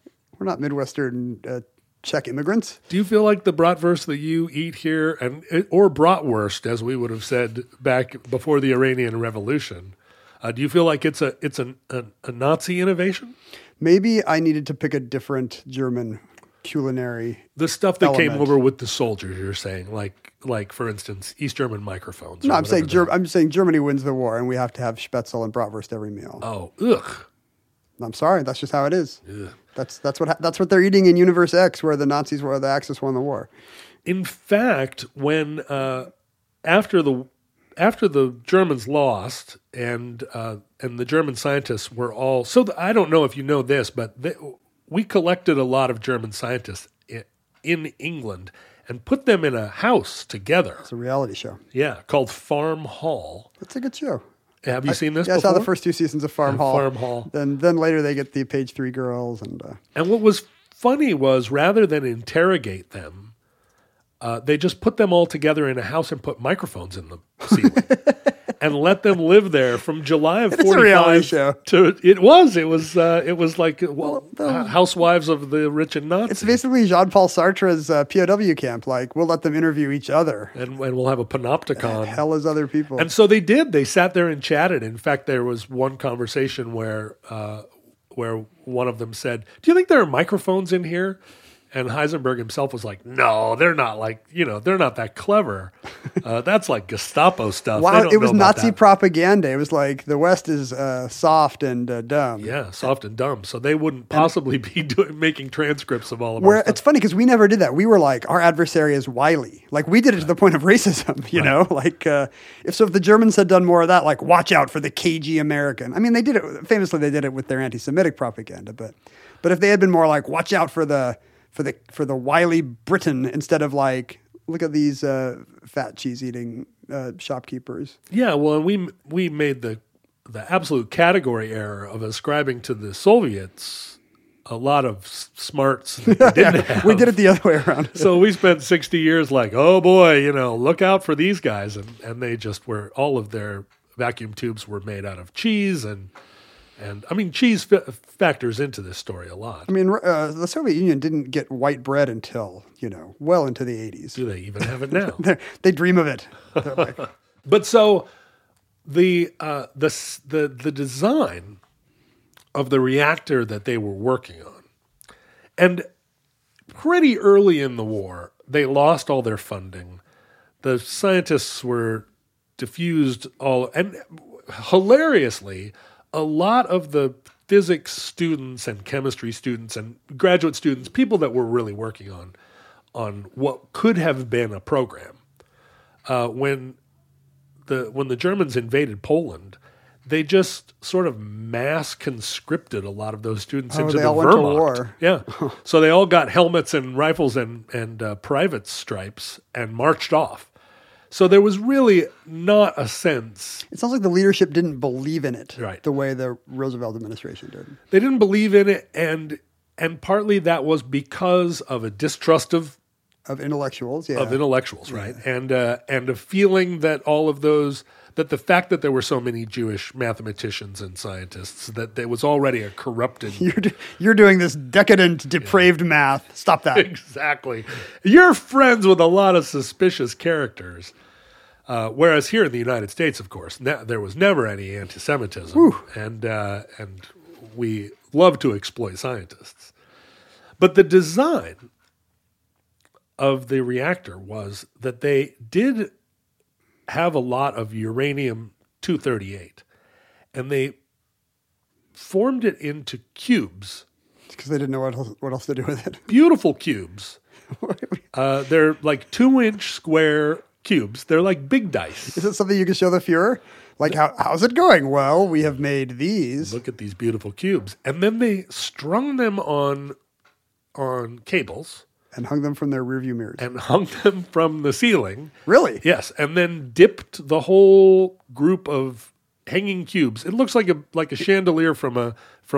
Czech immigrants. Do you feel like the bratwurst that you eat here, or bratwurst, as we would have said back before the Iranian Revolution, do you feel like it's a Nazi innovation? Maybe I needed to pick a different German culinary. The stuff that element. came over with the soldiers, you're saying, like for instance, East German microphones. No, I'm saying Germany wins the war, and we have to have Spätzle and bratwurst every meal. Oh, ugh. I'm sorry, that's just how it is. Ugh. That's what they're eating in Universe X, where the Nazis were the Axis won the war. In fact, when after the Germans lost and the German scientists were all I don't know if you know this, but we collected a lot of German scientists in England and put them in a house together. It's a reality show. Yeah, called Farm Hall. It's a good show. Have you seen this before? I saw the first 2 seasons of Farm Hall. Farm Hall. Then later they get the Page 3 girls. And what was funny was rather than interrogate them, they just put them all together in a house and put microphones in the ceiling and let them live there from July of 45 a reality show. To it was like Housewives of the Rich and Nazi. It's basically Jean-Paul Sartre's POW camp. Like, we'll let them interview each other, and we'll have a panopticon. Hell as other people. And so they did. They sat there and chatted. In fact, there was one conversation where one of them said, "Do you think there are microphones in here?" And Heisenberg himself was like, "No, they're not they're not that clever. That's like Gestapo stuff." Wow, it was Nazi propaganda. It was like the West is soft and dumb. Yeah, soft and dumb. So they wouldn't possibly be making transcripts of all of our stuff. It's funny because we never did that. We were like, our adversary is wily. Like we did it to the point of racism, you know? Like if the Germans had done more of that, like watch out for the cagey American. I mean, they did it, famously they did it with their anti-Semitic propaganda. But if they had been more like, watch out for the wily Briton instead of like, look at these fat cheese eating shopkeepers. Yeah, well, we made the absolute category error of ascribing to the Soviets a lot of smarts that they didn't have. We did it the other way around. So we spent 60 years like, oh boy, look out for these guys, and they just were, all of their vacuum tubes were made out of cheese and I mean, cheese factors into this story a lot. I mean, the Soviet Union didn't get white bread until, well into the 80s. Do they even have it now? They dream of it. But so the design of the reactor that they were working on, and pretty early in the war, they lost all their funding. The scientists were diffused and hilariously, a lot of the physics students and chemistry students and graduate students, people that were really working on what could have been a program, when the Germans invaded Poland, they just sort of mass conscripted a lot of those students into the Wehrmacht. Went to war. Yeah, so they all got helmets and rifles and private stripes and marched off. So there was really not a sense. It sounds like the leadership didn't believe in it, right, the way the Roosevelt administration did. They didn't believe in it, and partly that was because of a distrust of intellectuals, yeah, right, and a feeling that that the fact that there were so many Jewish mathematicians and scientists, that there was already a corrupted. You're doing this decadent, depraved math. Stop that. Exactly. You're friends with a lot of suspicious characters. Whereas here in the United States, of course, there was never any anti-Semitism, and we love to exploit scientists. But the design of the reactor was that they did have a lot of uranium-238, and they formed it into cubes. Because they didn't know what else to do with it. Beautiful cubes. They're like 2-inch square cubes. They're like big dice. Is it something you can show the Fuhrer? Like, how's it going? Well, we have made these. Look at these beautiful cubes. And then they strung them on cables And hung them from their rearview mirrors. And hung them from the ceiling. Really? Yes, and then dipped the whole group of hanging cubes. It looks like a chandelier from a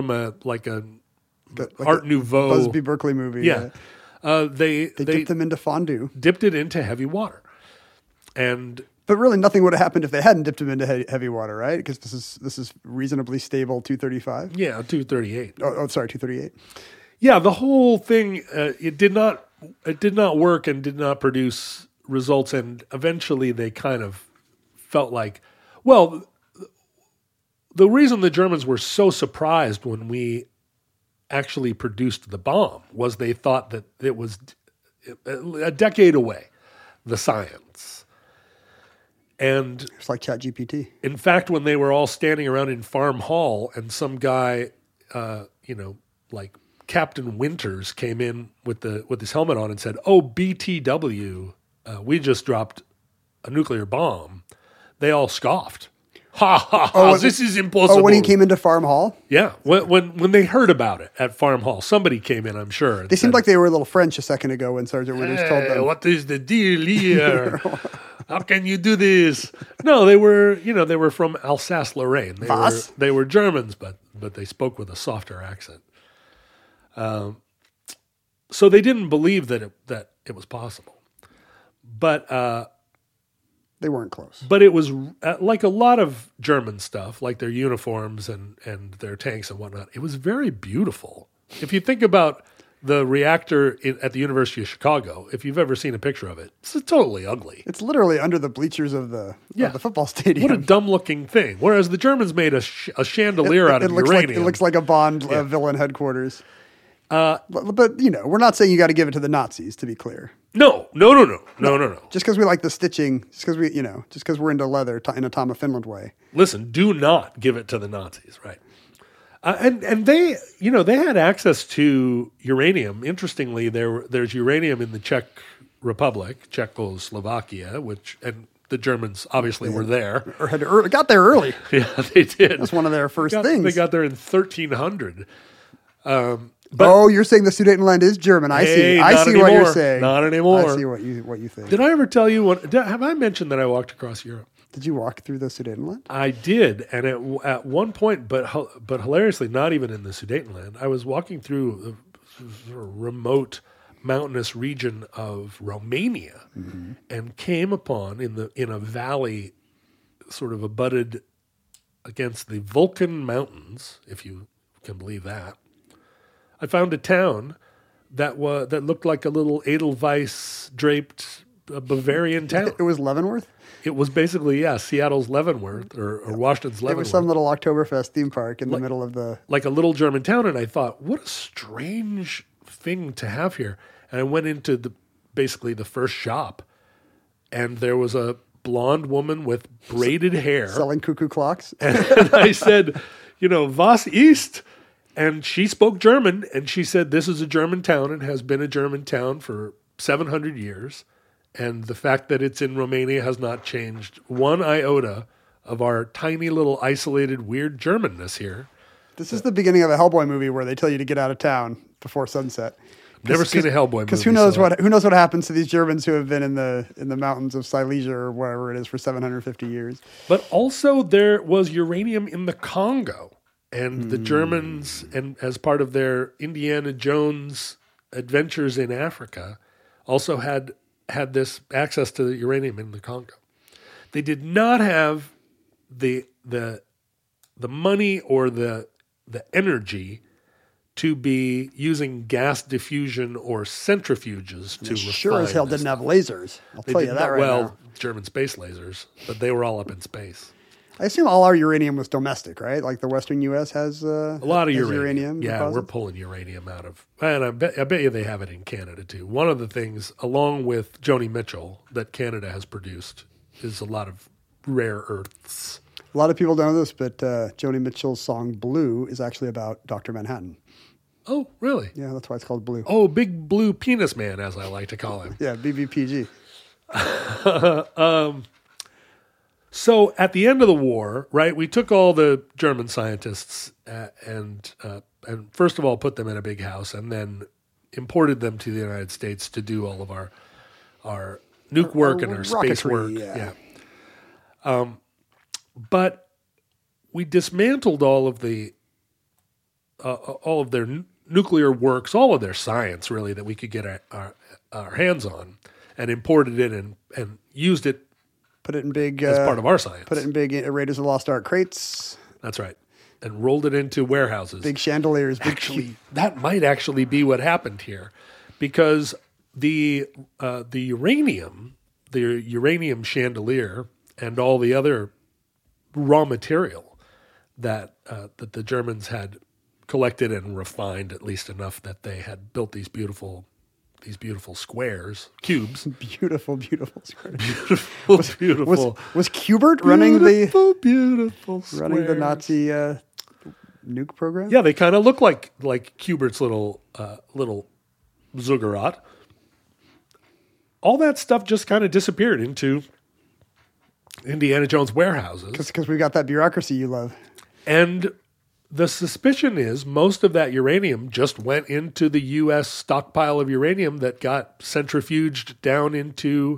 Art Nouveau Busby Berkeley movie. Yeah. They dipped them into fondue. Dipped it into heavy water. But really, nothing would have happened if they hadn't dipped them into heavy water, right? Because this is reasonably stable 235. Yeah, 238. Oh, sorry, 238. Yeah, the whole thing it did not work and did not produce results, and eventually they kind of felt like, well, the reason the Germans were so surprised when we actually produced the bomb was they thought that it was a decade away, the science. And it's like ChatGPT. In fact, when they were all standing around in Farm Hall and some guy, like Captain Winters came in with his helmet on and said, "Oh, BTW, we just dropped a nuclear bomb," they all scoffed. Ha ha ha! This is impossible. Oh, when he came into Farm Hall? Yeah, when they heard about it at Farm Hall, somebody came in, I'm sure. They seemed like they were a little French a second ago when Sergeant Winters told them. What is the deal here? How can you do this? No, they were from Alsace-Lorraine. They were Germans, but they spoke with a softer accent. So they didn't believe that it was possible, but. They weren't close. But it was like a lot of German stuff, like their uniforms and their tanks and whatnot. It was very beautiful. If you think about the reactor at the University of Chicago, if you've ever seen a picture of it, it's totally ugly. It's literally under the bleachers of the football stadium. What a dumb-looking thing. Whereas the Germans made a chandelier out of uranium. It looks like a Bond villain headquarters. But we're not saying you got to give it to the Nazis, to be clear. No. Just because we like the stitching, just because we're into leather in a Tom of Finland way. Listen, do not give it to the Nazis, right? And they, they had access to uranium. Interestingly, there's uranium in the Czech Republic, Czechoslovakia, and the Germans obviously were there. Or got there early. Yeah, they did. That's one of their first things. They got there in 1300. But you're saying the Sudetenland is German. I see what you're saying. Not anymore. I see what you think. Did I ever tell you have I mentioned that I walked across Europe? Did you walk through the Sudetenland? I did, and at one point, but hilariously, not even in the Sudetenland, I was walking through the remote mountainous region of Romania, and came upon in a valley, sort of abutted against the Vulcan Mountains, if you can believe that. I found a town that looked like a little Edelweiss draped Bavarian town. It was Leavenworth? It was basically, Seattle's Leavenworth or Washington's Leavenworth. It was some little Oktoberfest theme park in the middle of the... Like a little German town, and I thought, what a strange thing to have here. And I went into basically the first shop, and there was a blonde woman with braided hair. Selling cuckoo clocks? And I said, was ist? And she spoke German, and she said, this is a German town and has been a German town for 700 years. And the fact that it's in Romania has not changed one iota of our tiny little isolated weird Germanness here. This is the beginning of a Hellboy movie where they tell you to get out of town before sunset. Never seen a Hellboy movie. Because who knows what happens to these Germans who have been in the mountains of Silesia or wherever it is for 750 years. But also there was uranium in the Congo. And the Germans, and as part of their Indiana Jones adventures in Africa, also had this access to the uranium in the Congo. They did not have the money or the energy to be using gas diffusion or centrifuges to refine. Sure as hell didn't have lasers. I'll tell you that right now. German space lasers, but they were all up in space. I assume all our uranium was domestic, right? Like the Western U.S. has a lot of uranium. Yeah, deposits? we're pulling uranium out of, and I bet you they have it in Canada too. One of the things, along with Joni Mitchell, that Canada has produced is a lot of rare earths. A lot of people don't know this, but Joni Mitchell's song "Blue" is actually about Dr. Manhattan. Oh, really? Yeah, that's why it's called Blue. Oh, Big Blue Penis Man, as I like to call him. Yeah, BBPG. So at the end of the war, right, we took all the German scientists and first of all put them in a big house and then imported them to the United States to do all of our nuke work and our space work. Yeah. But we dismantled all of their nuclear works, all of their science, really, that we could get our hands on, and imported it and used it. Put it in big as part of our science. Put it in big Raiders of the Lost Ark crates. That's right, and rolled it into warehouses. Big chandeliers. That might actually be what happened here, because the uranium chandelier, and all the other raw material that the Germans had collected and refined at least enough that they had built these beautiful squares, cubes. Beautiful squares. Beautiful. Was Kubert running the Nazi nuke program? Yeah, they kind of look like Kubert's little zuggurat. All that stuff just kind of disappeared into Indiana Jones warehouses. Because we got that bureaucracy you love. And the suspicion is most of that uranium just went into the U.S. stockpile of uranium that got centrifuged down into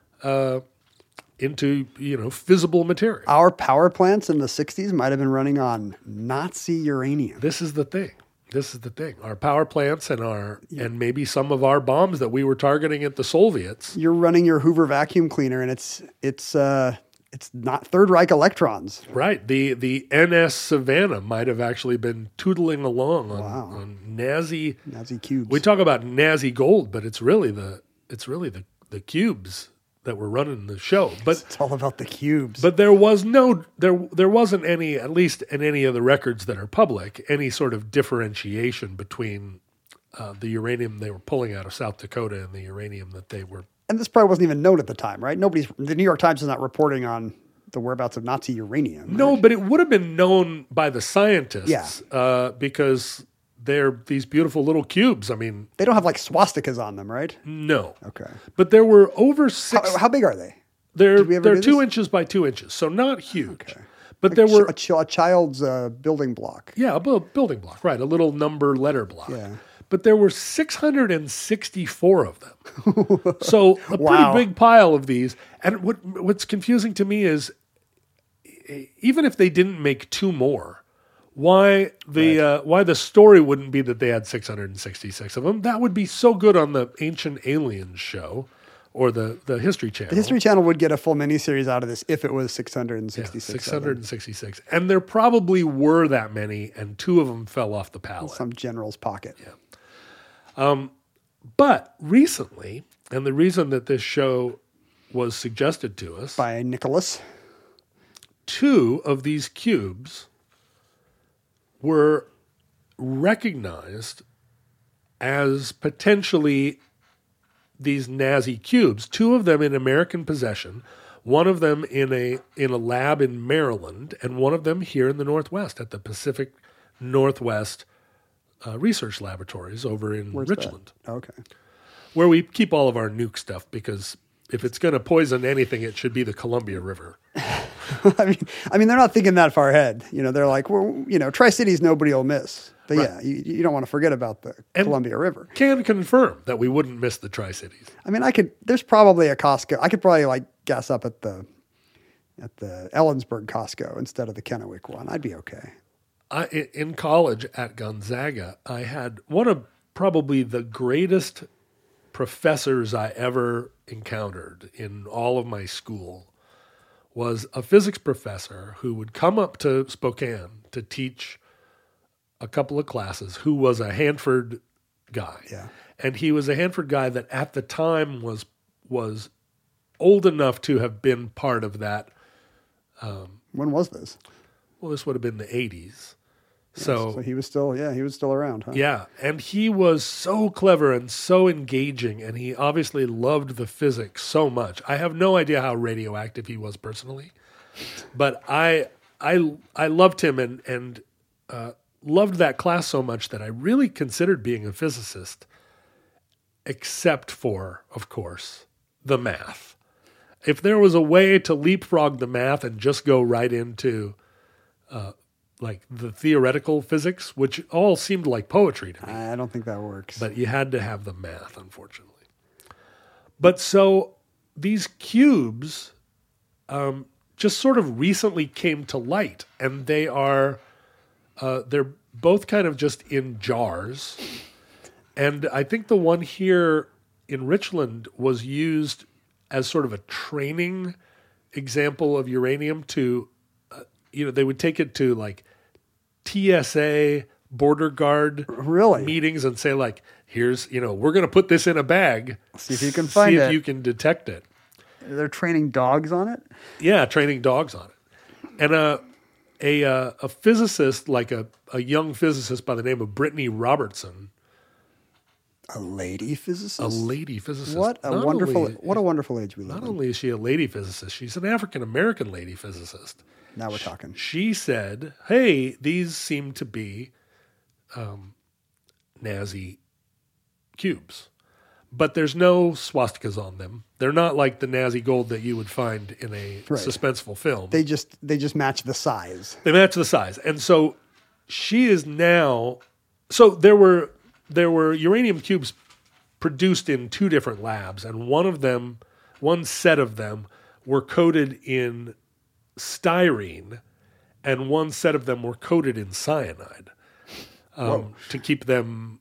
fissible material. Our power plants in the 60s might have been running on Nazi uranium. This is the thing. Our power plants and maybe some of our bombs that we were targeting at the Soviets. You're running your Hoover vacuum cleaner, and it's not Third Reich electrons. Right. The NS Savannah might have actually been tootling along on Nazi cubes. We talk about Nazi gold, but it's really the cubes that were running the show. But it's all about the cubes. But there wasn't any, at least in any of the records that are public, any sort of differentiation between the uranium they were pulling out of South Dakota and the uranium that they were. And this probably wasn't even known at the time, right? The New York Times is not reporting on the whereabouts of Nazi uranium. No, right? but it would have been known by the scientists because they're these beautiful little cubes. I mean, they don't have like swastikas on them, right? No. Okay. But there were over 6. How big are they? They're 2 inches by 2 inches, so not huge. Okay. But there were a child's building block. Yeah, a building block, right? A little number letter block. Yeah. But there were 664 of them. So a pretty big pile of these. And what's confusing to me is even if they didn't make 2 more, why the story wouldn't be that they had 666 of them? That would be so good on the Ancient Aliens show or the History Channel. The History Channel would get a full miniseries out of this if it was 666. Yeah, 666. And there probably were that many, and 2 of them fell off the pallet. Some general's pocket. Yeah. But recently, and the reason that this show was suggested to us by Nicholas, 2 of these cubes were recognized as potentially these Nazi cubes. 2 of them in American possession, one of them in a lab in Maryland, and one of them here in the Northwest at the Pacific Northwest Research Laboratories over in Richland. Okay. Where we keep all of our nuke stuff, because if it's going to poison anything, it should be the Columbia River. I mean, they're not thinking that far ahead. They're like, Tri-Cities, nobody will miss. But right. Yeah, you don't want to forget about the Columbia River. Can confirm that we wouldn't miss the Tri-Cities. I mean, there's probably a Costco. I could probably gas up at the Ellensburg Costco instead of the Kennewick one. I'd be okay. In college at Gonzaga, I had one of probably the greatest professors I ever encountered in all of my school was a physics professor who would come up to Spokane to teach a couple of classes, who was a Hanford guy. Yeah. And he was a Hanford guy that at the time was old enough to have been part of that. When was this? Well, this would have been the 80s. Yeah, so he was still around, huh? Yeah, and he was so clever and so engaging, and he obviously loved the physics so much. I have no idea how radioactive he was personally, but I loved him and loved that class so much that I really considered being a physicist, except for, of course, the math. If there was a way to leapfrog the math and just go right into like the theoretical physics, which all seemed like poetry to me. I don't think that works. But you had to have the math, unfortunately. But so these cubes just sort of recently came to light, and they are they're both kind of just in jars. And I think the one here in Richland was used as sort of a training example of uranium to, they would take it to like TSA border guard meetings and say like, here's, we're going to put this in a bag. See if you can find it. See if you can detect it. They're training dogs on it? Yeah, training dogs on it. And a physicist, like a young physicist by the name of Brittany Robertson. A lady physicist? A lady physicist. What a wonderful age we live in. Not only is she a lady physicist, she's an African-American lady physicist. Now we're talking. She said, hey, these seem to be Nazi cubes. But there's no swastikas on them. They're not like the Nazi gold that you would find in a suspenseful film. They just match the size. They match the size. And so she is now... So there were uranium cubes produced in two different labs, and one set of them were coated in styrene, and one set of them were coated in cyanide to keep them,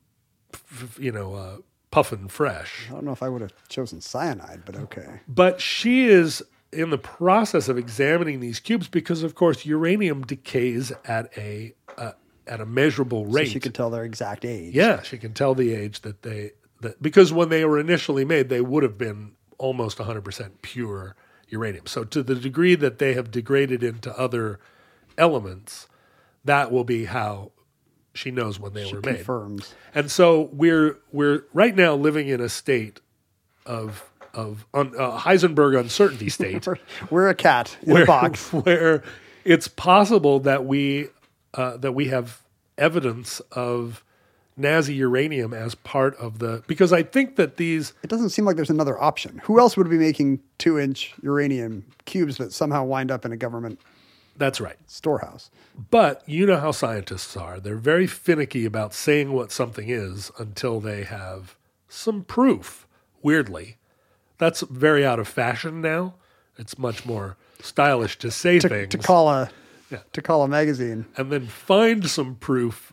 puffing fresh. I don't know if I would have chosen cyanide, but okay. But she is in the process of examining these cubes because, of course, uranium decays at a measurable rate. So she could tell their exact age. Yeah, she can tell the age because when they were initially made, they would have been almost 100% pure uranium. So to the degree that they have degraded into other elements, that will be how she knows when they were made. Confirms. And so we're right now living in a state of Heisenberg uncertainty state. We're a cat in a box where it's possible that we have evidence of Nazi uranium as part of because I think that these... It doesn't seem like there's another option. Who else would be making 2-inch uranium cubes that somehow wind up in a government... That's right. Storehouse. But you know how scientists are. They're very finicky about saying what something is until they have some proof, weirdly. That's very out of fashion now. It's much more stylish to say things. To call a magazine. And then find some proof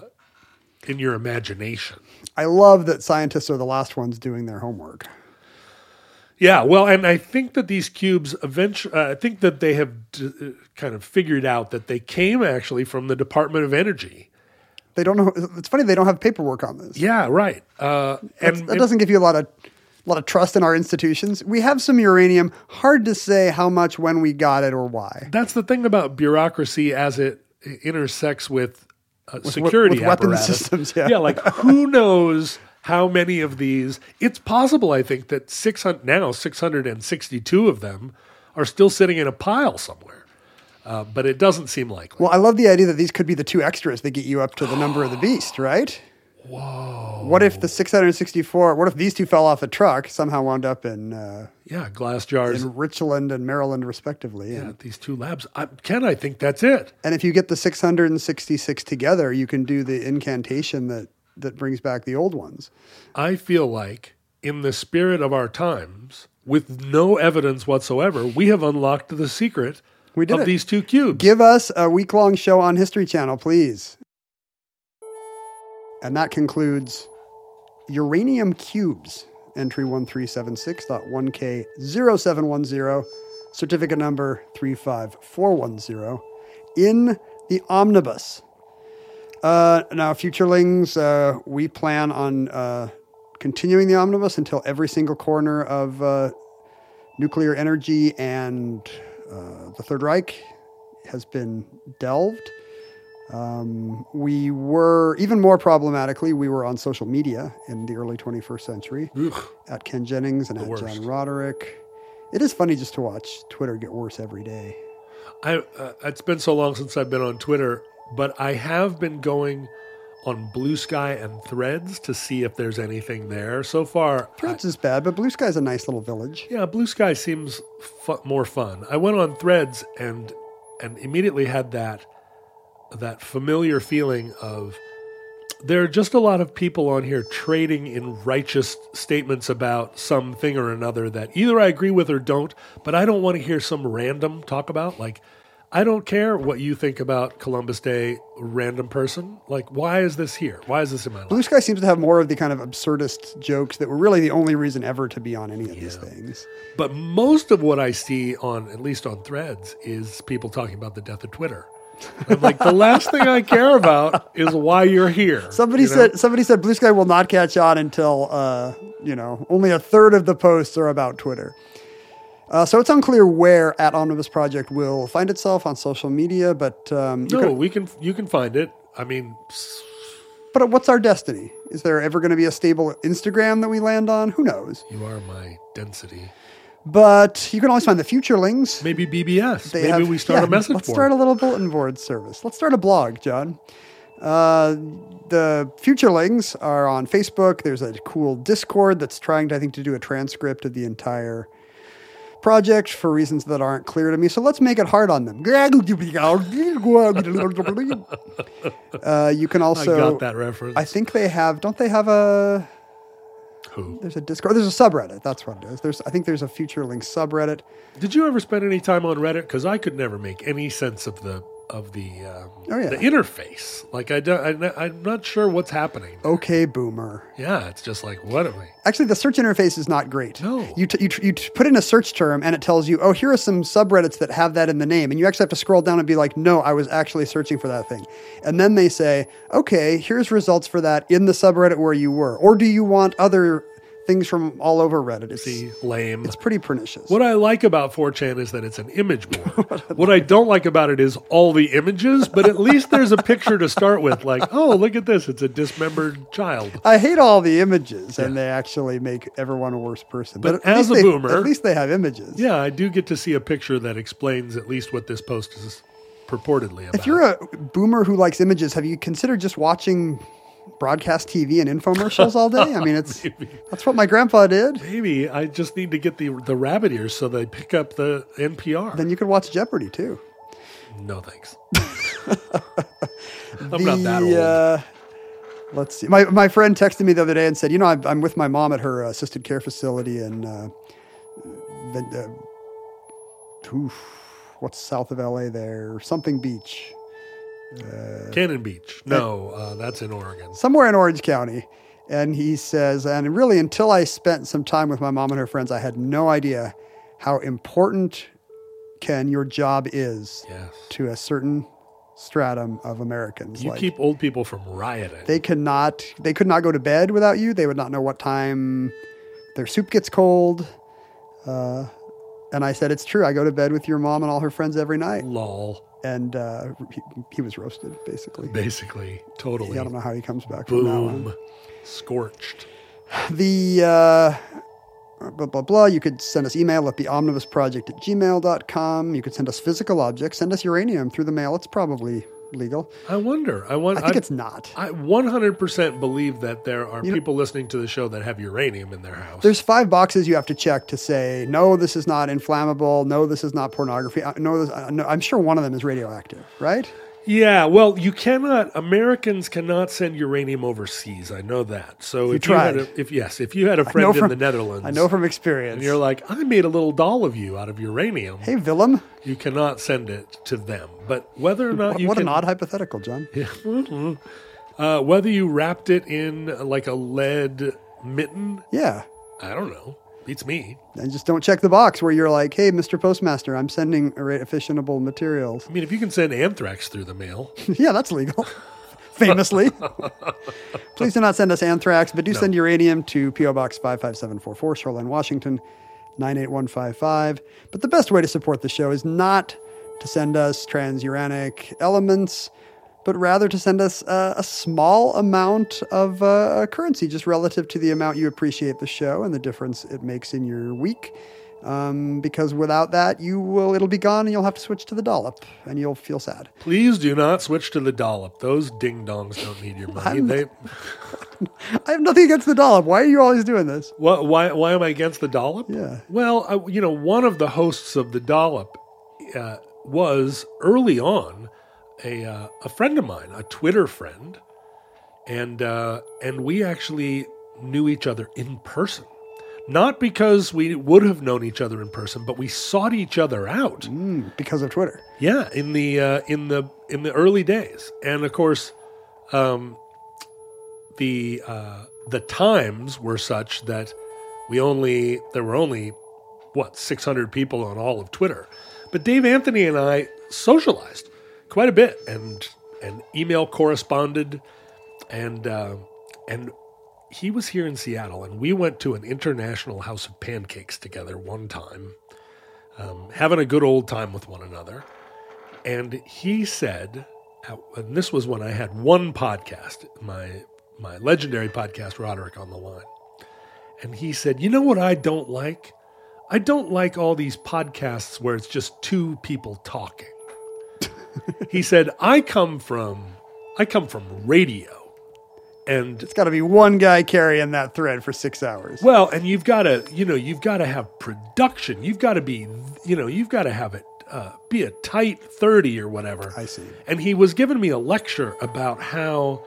in your imagination. I love that scientists are the last ones doing their homework. Yeah, well, and I think that these cubes eventually, I think that they have kind of figured out that they came actually from the Department of Energy. They don't know. It's funny they don't have paperwork on this. Yeah, right. That doesn't give you a lot of trust in our institutions. We have some uranium. Hard to say how much, when we got it, or why. That's the thing about bureaucracy as it intersects with security with weapons systems. Yeah, like who knows how many of these? It's possible, I think, that 662 of them are still sitting in a pile somewhere. But it doesn't seem likely. Well, I love the idea that these could be the two extras that get you up to the number of the beast, right? Whoa. What if the 664, what if these two fell off a truck, somehow wound up in... glass jars. In Richland and Maryland, respectively. Yeah, these two labs. Ken, I think that's it. And if you get the 666 together, you can do the incantation that brings back the old ones. I feel like, in the spirit of our times, with no evidence whatsoever, we have unlocked the secret of these two cubes. Give us a week-long show on History Channel, please. And that concludes Uranium Cubes, entry 1376.1K0710, certificate number 35410, in the omnibus. Now, futurelings, we plan on continuing the omnibus until every single corner of nuclear energy and the Third Reich has been delved. We were, even more problematically, we were on social media in the early 21st century. At Ken Jennings and at John Roderick. It is funny just to watch Twitter get worse every day. It's been so long since I've been on Twitter, but I have been going on Blue Sky and Threads to see if there's anything there. So far... Threads is bad, but Blue Sky is a nice little village. Yeah, Blue Sky seems more fun. I went on Threads and immediately had that that familiar feeling of there are just a lot of people on here trading in righteous statements about something or another that either I agree with or don't, but I don't want to hear some random talk about. Like, I don't care what you think about Columbus Day, random person. Like, why is this here? Why is this in my life? Blue Sky seems to have more of the kind of absurdist jokes that were really the only reason ever to be on any of these things. But most of what I see on, at least on Threads, is people talking about the death of Twitter. I'm like, the last thing I care about is why you're here. Somebody said Blue Sky will not catch on until only a third of the posts are about Twitter. So it's unclear where at Omnibus Project will find itself on social media, but you can find it. I mean, but what's our destiny? Is there ever going to be a stable Instagram that we land on? Who knows? You are my density. But you can always find the Futurelings. Maybe BBS. Maybe we start a message board. Let's start a little bulletin board service. Let's start a blog, John. The Futurelings are on Facebook. There's a cool Discord that's trying to, I think, to do a transcript of the entire project for reasons that aren't clear to me. So let's make it hard on them. You can also... I got that reference. I think they have... Don't they have a... Who? There's a Discord. There's a subreddit. That's what it is. I think there's a Futurelings subreddit. Did you ever spend any time on Reddit? Because I could never make any sense of the interface. Like I'm not sure what's happening. Okay, boomer. Yeah, it's just like, what am I? Actually, the search interface is not great. No. You put in a search term and it tells you, oh, here are some subreddits that have that in the name. And you actually have to scroll down and be like, no, I was actually searching for that thing. And then they say, okay, here's results for that in the subreddit where you were. Or do you want other things from all over Reddit? It's lame. It's pretty pernicious. What I like about 4chan is that it's an image board. What I don't like about it is all the images, but at least there's a picture to start with. Like, oh, look at this. It's a dismembered child. I hate all the images, and they actually make everyone a worse person. But as a boomer... At least they have images. Yeah, I do get to see a picture that explains at least what this post is purportedly about. If you're a boomer who likes images, have you considered just watching broadcast TV and infomercials all day? I mean, that's what my grandpa did. Maybe I just need to get the rabbit ears so they pick up the NPR. Then you could watch Jeopardy too. No thanks. I'm not that old. Let's see. My friend texted me the other day and said, I'm with my mom at her assisted care facility in what's south of LA there? Something Beach. Cannon Beach. No, that's in Oregon. Somewhere in Orange County. And he says, and really until I spent some time with my mom and her friends, I had no idea how important, Ken, your job is to a certain stratum of Americans. You keep old people from rioting. They could not go to bed without you. They would not know what time their soup gets cold. And I said, it's true. I go to bed with your mom and all her friends every night. Lol. And he was roasted, basically. Basically, totally. I don't know how he comes back Boom. from that one. Scorched. The blah, blah, blah. You could send us email at theomnibusproject@gmail.com. You could send us physical objects. Send us uranium through the mail. It's probably legal. I wonder. I think it's not. I 100% believe that there are people listening to the show that have uranium in their house. There's 5 boxes you have to check to say, no, this is not inflammable. No, this is not pornography. No, I'm sure one of them is radioactive, right? Yeah, well, Americans cannot send uranium overseas. I know that. So if you had a friend in the Netherlands. I know from experience. And you're like, I made a little doll of you out of uranium. Hey, Willem. You cannot send it to them. But whether or not What an odd hypothetical, John. Yeah. Mm-hmm. Whether you wrapped it in like a lead mitten. Yeah. I don't know. Beats me. And just don't check the box where you're like, hey, Mr. Postmaster, I'm sending fissionable materials. I mean, if you can send anthrax through the mail. Yeah, that's legal. Famously. Please do not send us anthrax, but do send uranium to P.O. Box 55744, Shoreline, Washington, 98155. But the best way to support the show is not to send us transuranic elements, but rather to send us a small amount of currency, just relative to the amount you appreciate the show and the difference it makes in your week. Because without that, it'll be gone and you'll have to switch to the dollop and you'll feel sad. Please do not switch to the dollop. Those ding-dongs don't need your money. I have nothing against the dollop. Why are you always doing this? Why am I against the dollop? Yeah. Well, one of the hosts of the dollop was early on a friend of mine, a Twitter friend, and we actually knew each other in person. Not because we would have known each other in person, but we sought each other out because of Twitter. Yeah, in the early days, and of course, the times were such that there were only 600 people on all of Twitter, but Dave Anthony and I socialized quite a bit and email corresponded, and he was here in Seattle, and we went to an international house of pancakes together one time, having a good old time with one another. And he said, and this was when I had one podcast, my legendary podcast, Roderick on the Line. And he said, you know what I don't like? I don't like all these podcasts where it's just two people talking. He said, I come from radio. And it's got to be one guy carrying that thread for 6 hours. Well, and you've got to have production. You've got to have it be a tight 30 or whatever. I see. And he was giving me a lecture about how,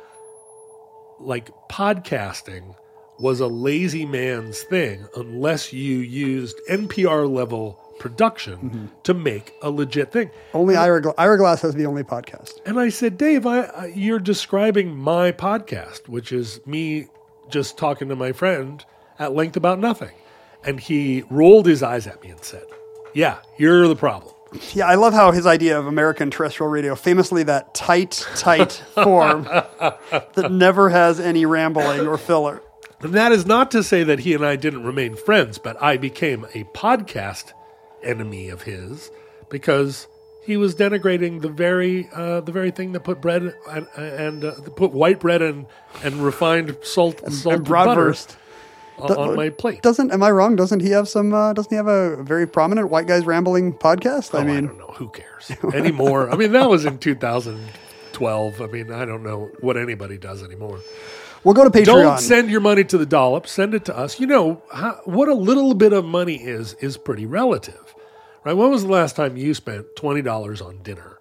podcasting was a lazy man's thing unless you used NPR level production to make a legit thing. Only Ira Glass has the only podcast. And I said, Dave, you're describing my podcast, which is me just talking to my friend at length about nothing. And he rolled his eyes at me and said, yeah, you're the problem. Yeah, I love how his idea of American terrestrial radio, famously that tight form that never has any rambling or filler. And that is not to say that he and I didn't remain friends, but I became a podcast enemy of his because he was denigrating the very thing that put bread and put white bread and refined salt and bratwurst on my plate. Am I wrong? Doesn't he have a very prominent white guys rambling podcast? I don't know. Who cares anymore? I mean, that was in 2012. I mean, I don't know what anybody does anymore. We'll go to Patreon. Don't send your money to the dollop. Send it to us. You know, what a little bit of money is pretty relative, right? When was the last time you spent $20 on dinner?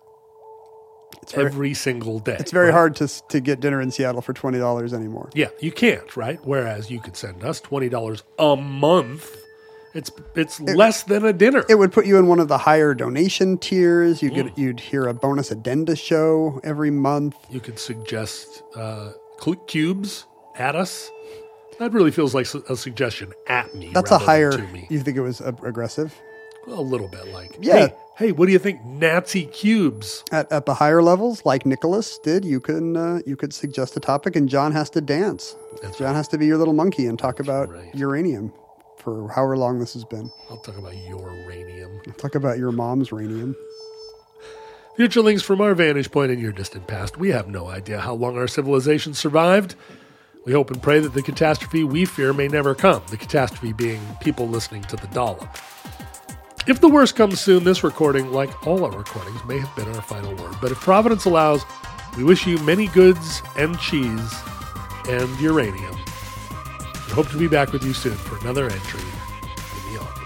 Every single day. It's very hard to get dinner in Seattle for $20 anymore. Yeah, you can't, right? Whereas you could send us $20 a month. It's less than a dinner. It would put you in one of the higher donation tiers. You'd hear a bonus addenda show every month. You could suggest cubes at us. That really feels like a suggestion at me. That's a higher. To me. You think it was aggressive? A little bit, like, yeah. Hey, what do you think? Nazi cubes at the higher levels, like Nicholas did. You could suggest a topic, and John has to dance. John has to be your little monkey and talk about uranium for however long this has been. I'll talk about your uranium. I'll talk about your mom's uranium. Futurelings, from our vantage point in your distant past, we have no idea how long our civilization survived. We hope and pray that the catastrophe we fear may never come, the catastrophe being people listening to the dollop. If the worst comes soon, this recording, like all our recordings, may have been our final word. But if Providence allows, we wish you many goods and cheese and uranium. We hope to be back with you soon for another entry in the August.